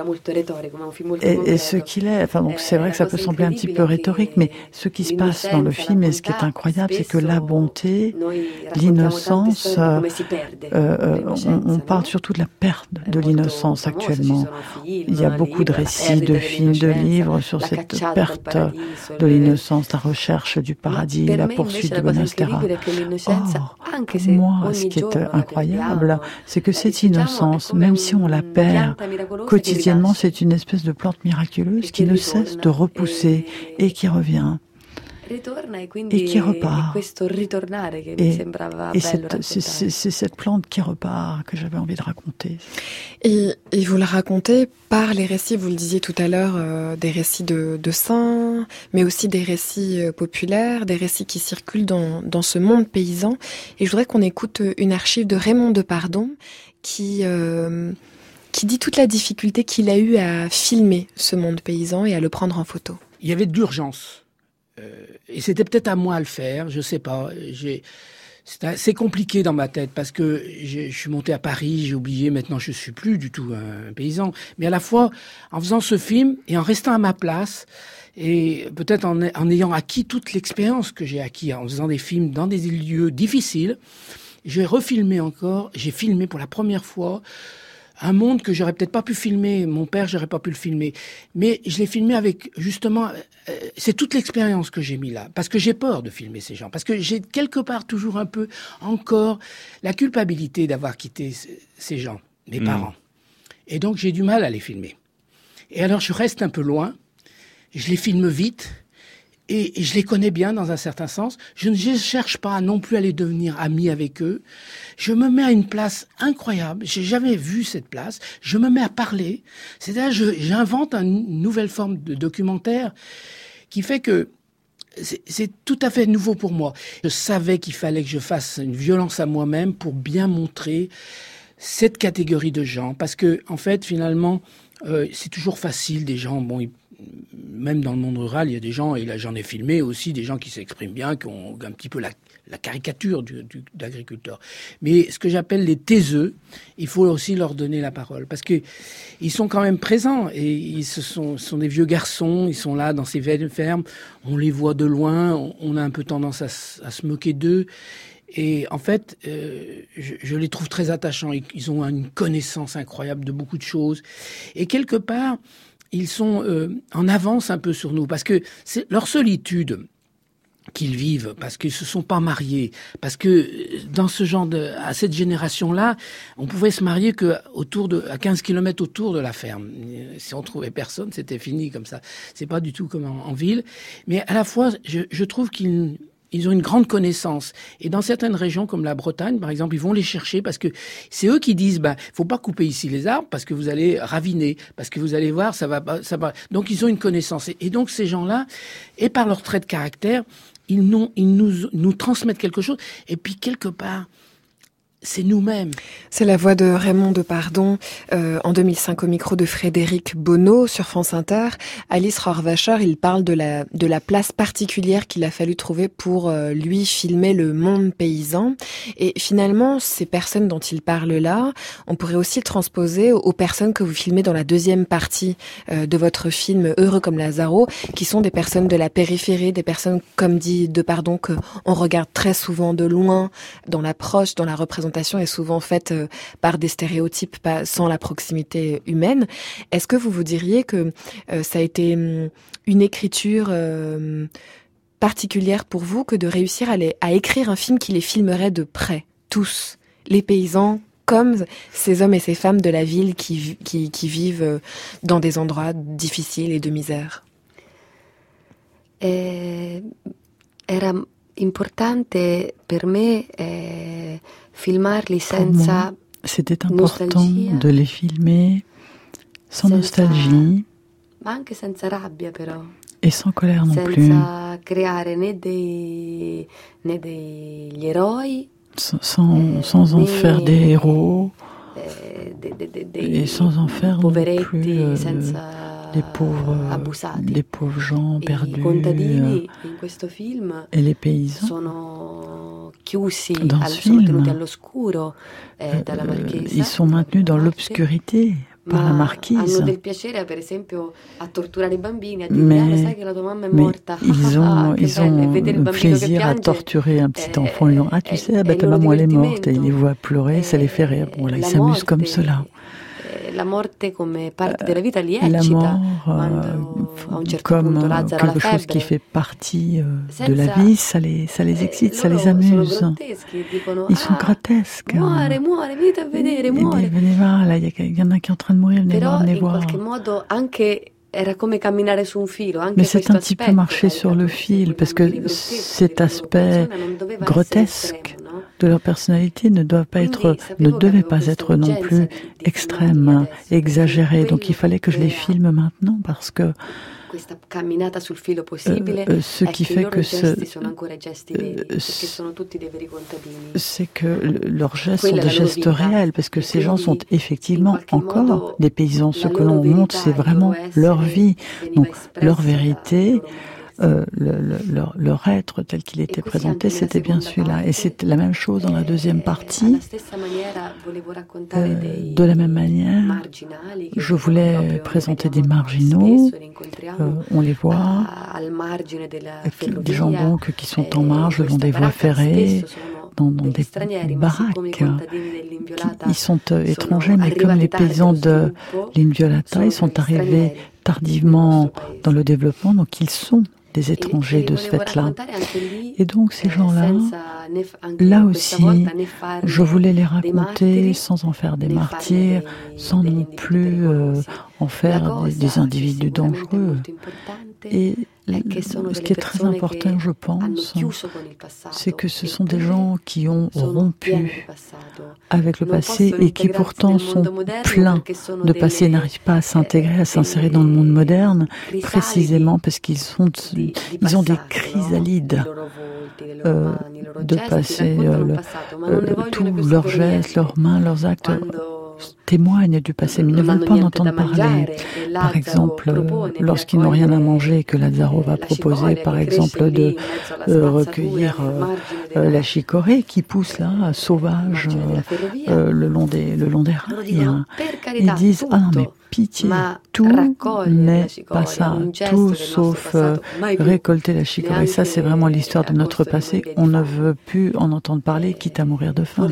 et, et ce qu'il est, enfin donc c'est vrai que ça peut sembler un petit peu rhétorique, mais ce qui se passe dans le film et ce qui est incroyable, c'est que la bonté, l'innocence, euh, euh, on, on parle surtout de la perte de l'innocence actuellement. Il y a beaucoup de récits, de films, de livres sur cette perte de l'innocence, la recherche du paradis, la poursuite du bonheur, et cetera. Or, pour moi, ce qui est incroyable, c'est que cette innocence, même si on la perd quotidiennement, c'est une espèce de plante miraculeuse qui ne cesse de repousser et qui revient et qui repart. Et, et cette, c'est, c'est, c'est cette plante qui repart que j'avais envie de raconter. Et, et vous le racontez par les récits, vous le disiez tout à l'heure, euh, des récits de, de saints, mais aussi des récits euh, populaires, des récits qui circulent dans, dans ce monde paysan. Et je voudrais qu'on écoute une archive de Raymond Depardon qui... Euh, qui dit toute la difficulté qu'il a eu à filmer ce monde paysan et à le prendre en photo. Il y avait de l'urgence. Euh, et c'était peut-être à moi à le faire, je sais pas. J'ai, c'est assez compliqué dans ma tête parce que je suis monté à Paris, j'ai oublié, maintenant je suis plus du tout un paysan. Mais à la fois, en faisant ce film et en restant à ma place, et peut-être en, en ayant acquis toute l'expérience que j'ai acquis en faisant des films dans des lieux difficiles, j'ai refilmé encore, j'ai filmé pour la première fois un monde que j'aurais peut-être pas pu filmer, mon père, j'aurais pas pu le filmer. Mais je l'ai filmé avec, justement, euh, c'est toute l'expérience que j'ai mis là. Parce que j'ai peur de filmer ces gens. Parce que j'ai quelque part toujours un peu, encore, la culpabilité d'avoir quitté ces gens, mes mmh. parents. Et donc, j'ai du mal à les filmer. Et alors, je reste un peu loin, je les filme vite, et, et je les connais bien dans un certain sens. Je ne cherche pas non plus à les devenir amis avec eux. Je me mets à une place incroyable. J'ai jamais vu cette place. Je me mets à parler. C'est-à-dire, je, j'invente une nouvelle forme de documentaire qui fait que c'est, c'est tout à fait nouveau pour moi. Je savais qu'il fallait que je fasse une violence à moi-même pour bien montrer cette catégorie de gens. Parce que, en fait, finalement, euh, c'est toujours facile. Des gens, bon, ils, même dans le monde rural, il y a des gens, et là j'en ai filmé aussi, des gens qui s'expriment bien, qui ont un petit peu la, la caricature du, du, d'agriculteur. Mais ce que j'appelle les taiseux, il faut aussi leur donner la parole. Parce que ils sont quand même présents. Et ils se sont, sont des vieux garçons, ils sont là dans ces vieilles fermes. On les voit de loin, on, on a un peu tendance à, à se moquer d'eux. Et en fait, euh, je, je les trouve très attachants. Ils, ils ont une connaissance incroyable de beaucoup de choses. Et quelque part, ils sont euh, en avance un peu sur nous. Parce que c'est leur solitude qu'ils vivent, parce qu'ils se sont pas mariés, parce que dans ce genre de, à cette génération-là, on pouvait se marier que autour de, à quinze kilomètres autour de la ferme. Si on trouvait personne, c'était fini comme ça. C'est pas du tout comme en, en ville. Mais à la fois, je, je trouve qu'ils, ils ont une grande connaissance. Et dans certaines régions, comme la Bretagne, par exemple, ils vont les chercher parce que c'est eux qui disent, bah, faut pas couper ici les arbres parce que vous allez raviner, parce que vous allez voir, ça va pas, ça va. Donc, ils ont une connaissance. Et, et donc, ces gens-là, et par leur trait de caractère, Ils, nous, ils nous, nous transmettent quelque chose. Et puis, quelque part, c'est nous-mêmes. C'est la voix de Raymond Depardon, euh, en deux mille cinq au micro de Frédéric Bonneau sur France Inter. Alice Rohrwacher, il parle de la, de la place particulière qu'il a fallu trouver pour euh, lui filmer le monde paysan. Et finalement, ces personnes dont il parle là, on pourrait aussi le transposer aux, aux personnes que vous filmez dans la deuxième partie euh, de votre film Heureux comme Lazaro, qui sont des personnes de la périphérie, des personnes, comme dit Depardon, que on regarde très souvent de loin, dans l'approche, dans la représentation est souvent faite euh, par des stéréotypes, pas, sans la proximité humaine. Est-ce que vous vous diriez que euh, ça a été hum, une écriture euh, particulière pour vous que de réussir à, les, à écrire un film qui les filmerait de près, tous, les paysans, comme ces hommes et ces femmes de la ville qui, qui, qui vivent dans des endroits difficiles et de misère? Eh, era importante per me eh, filmarli senza moi, c'était important de les filmer sans nostalgie, ma anche senza rabbia però, et sans colère non senza plus, creare né dei né degli eroi, sans, sans, sans en faire des héros, eh, de, de, de, de, et sans en faire non plus euh, senza les pauvres, abusati. les pauvres gens perdus. I contadini in questo film et les paysans sono chiusi, dans al, ce sono film, tenuti all'oscuro eh, dalla marchesa. Ils sont maintenus dans l'obscurité par la marquise. Hanno del piacere, per esempio, a torturare i bambini, a dire ah, sai che la tua mamma è morta. Ils ont, ah, ils ont un plaisir à torturer un petit enfant. Ils disent ah tu sais, bah, ta maman elle est morte, et ils les voient pleurer, ça les fait rire. Bon là ils s'amusent comme cela. La morte come parte della vita li la eccita, mort euh, un comme punto, quelque chose qui fait partie euh, de la vie, ça les, ça les excite, ça les amuse. Ils sont grotesques. Muore, muore, venite a vedere, muore. Venez voir, là, il y en a qui est en train de mourir, venez voir, venez voir. Però in qualche modo anche era come camminare su un filo, anche mais c'est un petit peu marcher sur le fil, parce que cet aspect grotesque de leur personnalité ne doit pas être, ne devait pas être non plus extrême, exagéré. Donc il fallait que je les filme maintenant parce que euh, ce qui fait que ce, euh, c'est que leurs gestes sont des gestes réels, parce que ces gens sont effectivement encore des paysans. Ce que l'on montre, c'est vraiment leur vie, donc leur vérité. Euh, le, le, leur, leur être tel qu'il était présenté, c'était bien celui-là. Et c'est la même chose dans la deuxième partie. Euh, de la même manière, je voulais présenter des marginaux. Euh, on les voit, des gens donc qui sont en marge le long des voies ferrées, dans, dans des baraques. Ils sont euh, étrangers, mais comme les paysans de l'Inviolata, ils sont arrivés tardivement dans le développement, donc ils sont des étrangers de ce fait-là. Et donc ces gens-là, là aussi, je voulais les raconter sans en faire des martyrs, sans non plus euh, en faire des, des individus dangereux. Et ce qui est très important, je pense, c'est que ce sont des gens qui ont rompu avec le passé et qui pourtant sont pleins de passé, n'arrivent pas à s'intégrer, à s'insérer dans le monde moderne, précisément parce qu'ils sont, ils ont des chrysalides euh, de passé, euh, le, euh, tous leurs gestes, leurs mains, leurs actes témoignent du passé, mais ils ne veulent pas en entendre parler. Par exemple, lorsqu'ils n'ont rien à manger, que Lazzaro va proposer, par exemple, de euh, recueillir euh, euh, la chicorée qui pousse là, sauvage, euh, euh, le long des, le long des rails. Hein. Ils disent « Ah non, mais pitié, tout n'est pas ça, tout sauf euh, récolter la chicorée. » Ça, c'est vraiment l'histoire de notre passé. On ne veut plus en entendre parler, quitte à mourir de faim.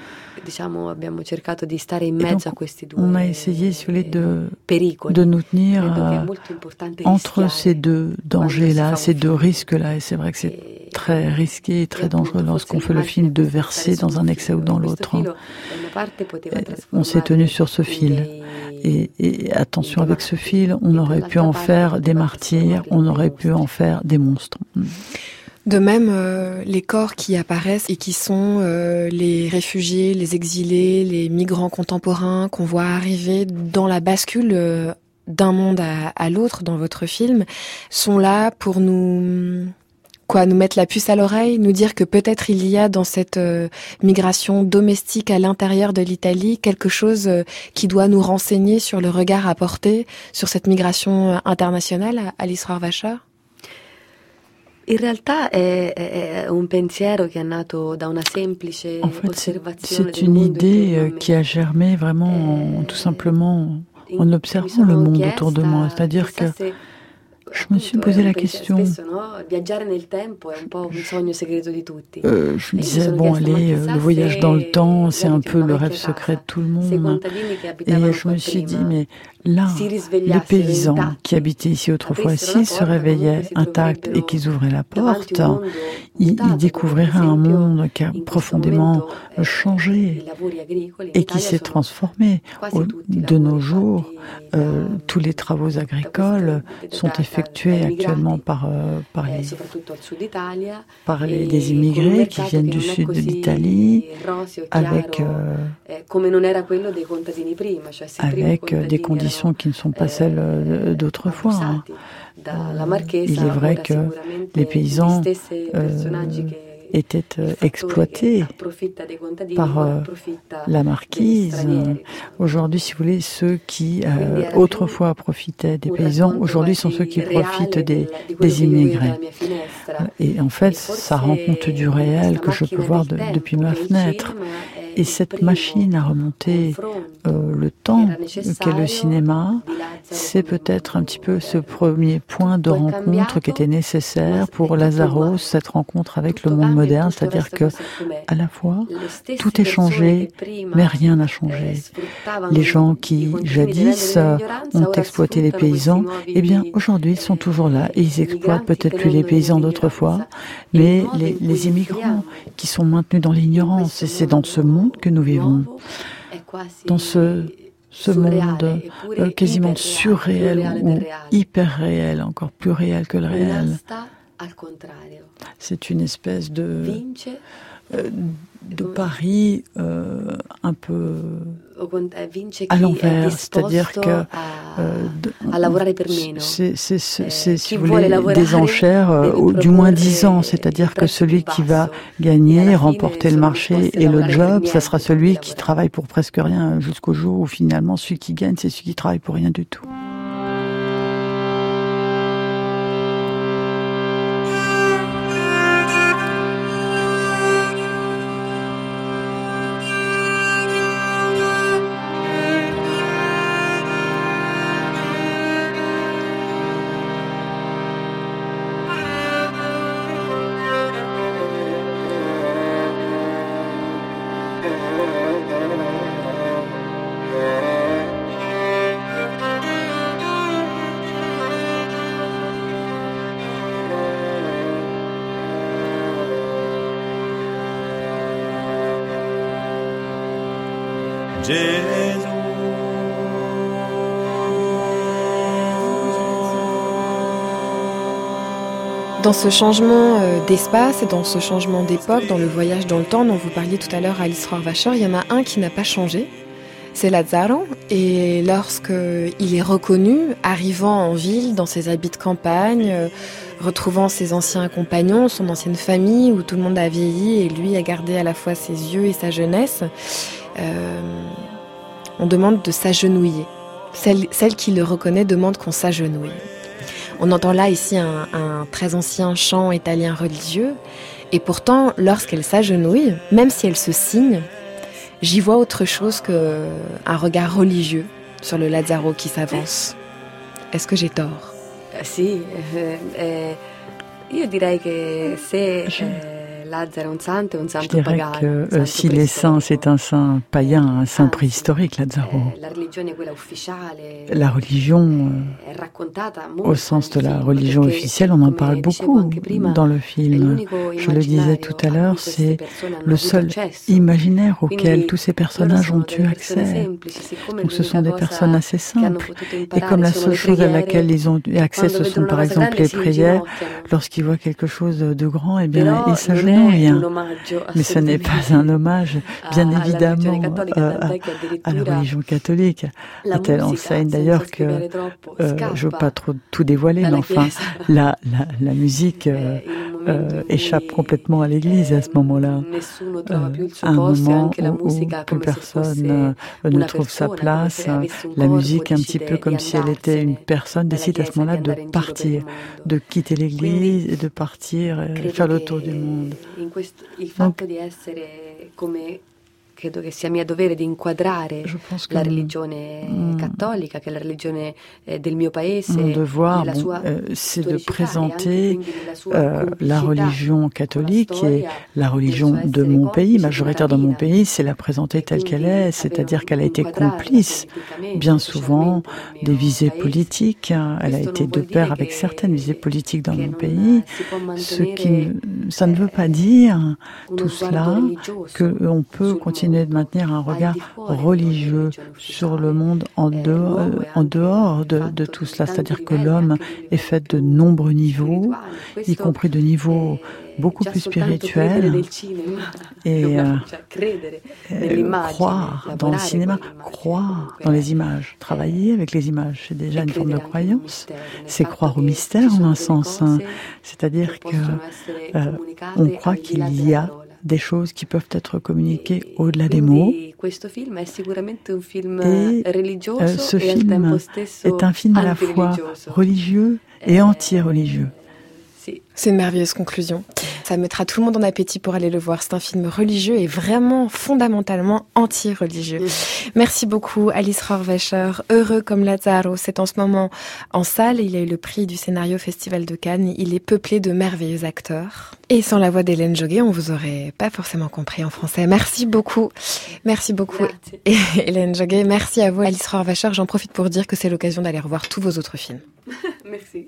Et donc, on a essayé, si vous voulez, de, de nous tenir euh, entre ces deux dangers-là, ces deux risques-là. Et c'est vrai que c'est très risqué et très dangereux lorsqu'on fait le film de verser dans un excès ou dans l'autre. On s'est tenu sur ce fil. Et, et attention, avec ce fil, on aurait pu en faire des martyrs, on aurait pu en faire des monstres. De même, euh, les corps qui apparaissent et qui sont euh, les réfugiés, les exilés, les migrants contemporains qu'on voit arriver dans la bascule euh, d'un monde à, à l'autre dans votre film, sont là pour nous... Quoi, nous mettre la puce à l'oreille, nous dire que peut-être il y a dans cette euh, migration domestique à l'intérieur de l'Italie quelque chose euh, qui doit nous renseigner sur le regard à porter sur cette migration internationale, Alice Rohrwacher? In realtà è, è un pensiero che è nato da una semplice osservazione c'est une idée qui a germé vraiment en, tout simplement en observant le monde autour de moi, c'est-à-dire que je me suis posé la question. Euh, je me disais, bon, allez, le voyage dans le temps, c'est un peu le rêve secret de tout le monde. Et je me suis dit, mais là, les paysans qui habitaient ici autrefois, s'ils se réveillaient intacts et qu'ils ouvraient la porte, ils, ils découvriraient un monde qui a profondément changé et qui s'est transformé. Au, de nos jours, euh, tous les travaux agricoles sont effectués actuellement par, euh, par, les, par les, des immigrés qui viennent du sud de l'Italie avec, euh, avec des conditions qui ne sont pas celles d'autrefois. Hein. Il est vrai que les paysans euh, étaient euh, exploités par euh, la marquise. Aujourd'hui, si vous voulez, ceux qui euh, autrefois profitaient des paysans, aujourd'hui sont ceux qui profitent des, des immigrés. Et en fait, ça rend compte du réel que je peux voir de, depuis ma fenêtre. Et cette machine à remonter euh, le temps qu'est le cinéma, c'est peut-être un petit peu ce premier point de rencontre qui était nécessaire pour Lazzaro, cette rencontre avec le monde moderne, c'est-à-dire que à la fois tout est changé, mais rien n'a changé. Les gens qui jadis ont exploité les paysans, eh bien aujourd'hui ils sont toujours là et ils exploitent peut-être plus les paysans d'autrefois, mais les, les immigrants qui sont maintenus dans l'ignorance. Et c'est dans ce monde que nous vivons, dans ce, ce monde euh, quasiment surréel ou hyper réel, encore plus réel que le réel. C'est une espèce de, euh, de pari euh, un peu à l'envers, c'est-à-dire que euh, c'est, c'est, c'est, c'est si vous voulez, des enchères euh, du moins dix ans, c'est-à-dire que celui qui va gagner, remporter le marché et le job, ça sera celui qui travaille pour presque rien jusqu'au jour où finalement celui qui gagne, c'est celui qui travaille pour rien du tout. Dans ce changement d'espace et dans ce changement d'époque, dans le voyage dans le temps dont vous parliez tout à l'heure, Alice Rohrwacher, il y en a un qui n'a pas changé, c'est Lazzaro. Et lorsqu'il est reconnu, arrivant en ville, dans ses habits de campagne, retrouvant ses anciens compagnons, son ancienne famille, où tout le monde a vieilli et lui a gardé à la fois ses yeux et sa jeunesse, euh, on demande de s'agenouiller. Celle, celle qui le reconnaît demande qu'on s'agenouille. On entend là ici un, un très ancien chant italien religieux, et pourtant, lorsqu'elle s'agenouille, même si elle se signe, j'y vois autre chose qu'un regard religieux sur le Lazzaro qui s'avance. Est-ce que j'ai tort? Si, eh, eh, io direi che se... Eh... Je dirais que euh, s'il est saint, c'est un saint païen, un saint préhistorique, Lazzaro. La religion, euh, au sens de la religion officielle, on en parle beaucoup dans le film. Je le disais tout à l'heure, c'est le seul imaginaire auquel tous ces personnages ont eu accès. Donc ce sont des personnes assez simples. Et comme la seule chose à laquelle ils ont eu accès, ce sont par exemple les prières, lorsqu'ils voient quelque chose de grand, eh bien, ils s'agenouillent. Rien. Mais ce n'est pas un hommage, bien évidemment, euh, à, à la religion catholique. À telle enseigne d'ailleurs que, euh, je ne veux pas trop tout dévoiler, mais enfin, la, la, la musique euh, euh, échappe complètement à l'Église à ce moment-là. Euh, à un moment où, où plus personne euh, ne trouve sa place, la musique, un petit peu comme si elle était une personne, décide à ce moment-là de partir, de quitter l'Église et de partir et faire le tour du monde. In questo, il fatto di essere come credo che sia mio dovere di inquadrare la religione mm, cattolica, che è la religione eh, del mio paese. Mon devoir, bon, euh, c'est de présenter euh, la religion catholique qui est la religion de mon pays, majoritaire dans mon pays, c'est la présenter telle qu'elle est, c'est-à-dire qu'elle a été complice, bien souvent, des visées politiques. Elle a été de pair avec certaines visées politiques dans mon pays. Ce qui, ça ne veut pas dire, tout cela, qu'on peut continuer de maintenir un regard religieux sur le monde en dehors, euh, en dehors de, de tout cela. C'est-à-dire que l'homme est fait de nombreux niveaux, y compris de niveaux beaucoup plus spirituels. Et euh, euh, croire dans le cinéma, croire dans les images, travailler avec les images, c'est déjà une forme de croyance. C'est croire au mystère en un sens. Hein. C'est-à-dire que euh, on croit qu'il y a des choses qui peuvent être communiquées au-delà des mots. Et euh, ce film est un film à la fois religieux et anti-religieux. C'est une merveilleuse conclusion. Ça mettra tout le monde en appétit pour aller le voir. C'est un film religieux et vraiment fondamentalement anti-religieux. Merci beaucoup Alice Rohrwacher. Heureux comme Lazzaro, c'est en ce moment en salle. Il a eu le prix du scénario au Festival de Cannes. Il est peuplé de merveilleux acteurs. Et sans la voix d'Hélène Joguet, on vous aurait pas forcément compris en français. Merci beaucoup. Merci beaucoup et Hélène Joguet. Merci à vous Alice Rohrwacher. J'en profite pour dire que c'est l'occasion d'aller revoir tous vos autres films. Merci.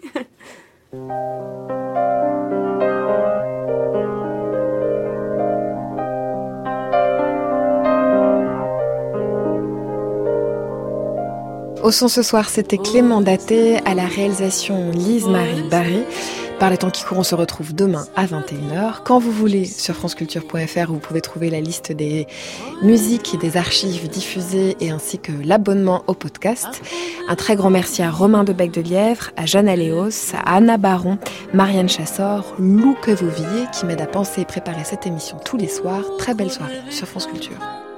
Au son ce soir, c'était Clément Daté, à la réalisation Lise-Marie Barry. Par les temps qui courent, on se retrouve demain à vingt et une heures. Quand vous voulez, sur franceculture point f r, vous pouvez trouver la liste des musiques et des archives diffusées et ainsi que l'abonnement au podcast. Un très grand merci à Romain de Bec de Lièvre, à Jeanne Aléos, à Anna Baron, Marianne Chassor, Lou Quevauvilliers qui m'aide à penser et préparer cette émission tous les soirs. Très belle soirée sur France Culture.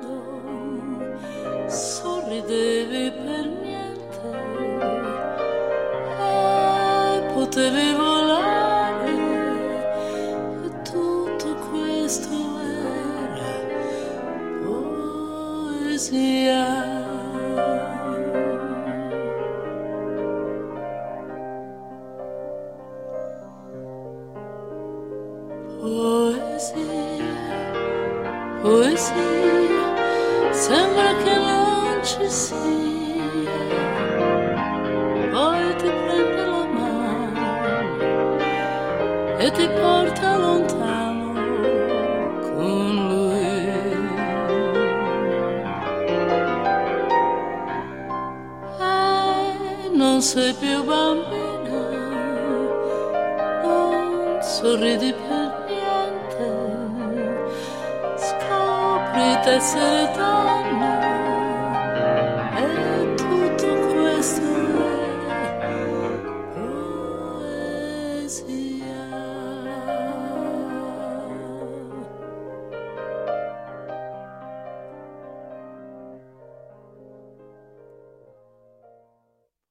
Potevi volare e tutto questo era poesia. Poesia, poesia, sembra che non ci sia, poi ti prende la mano e ti porta lontano con lui. E non sei più bambina, non sorridi per niente, scopri d'essere donna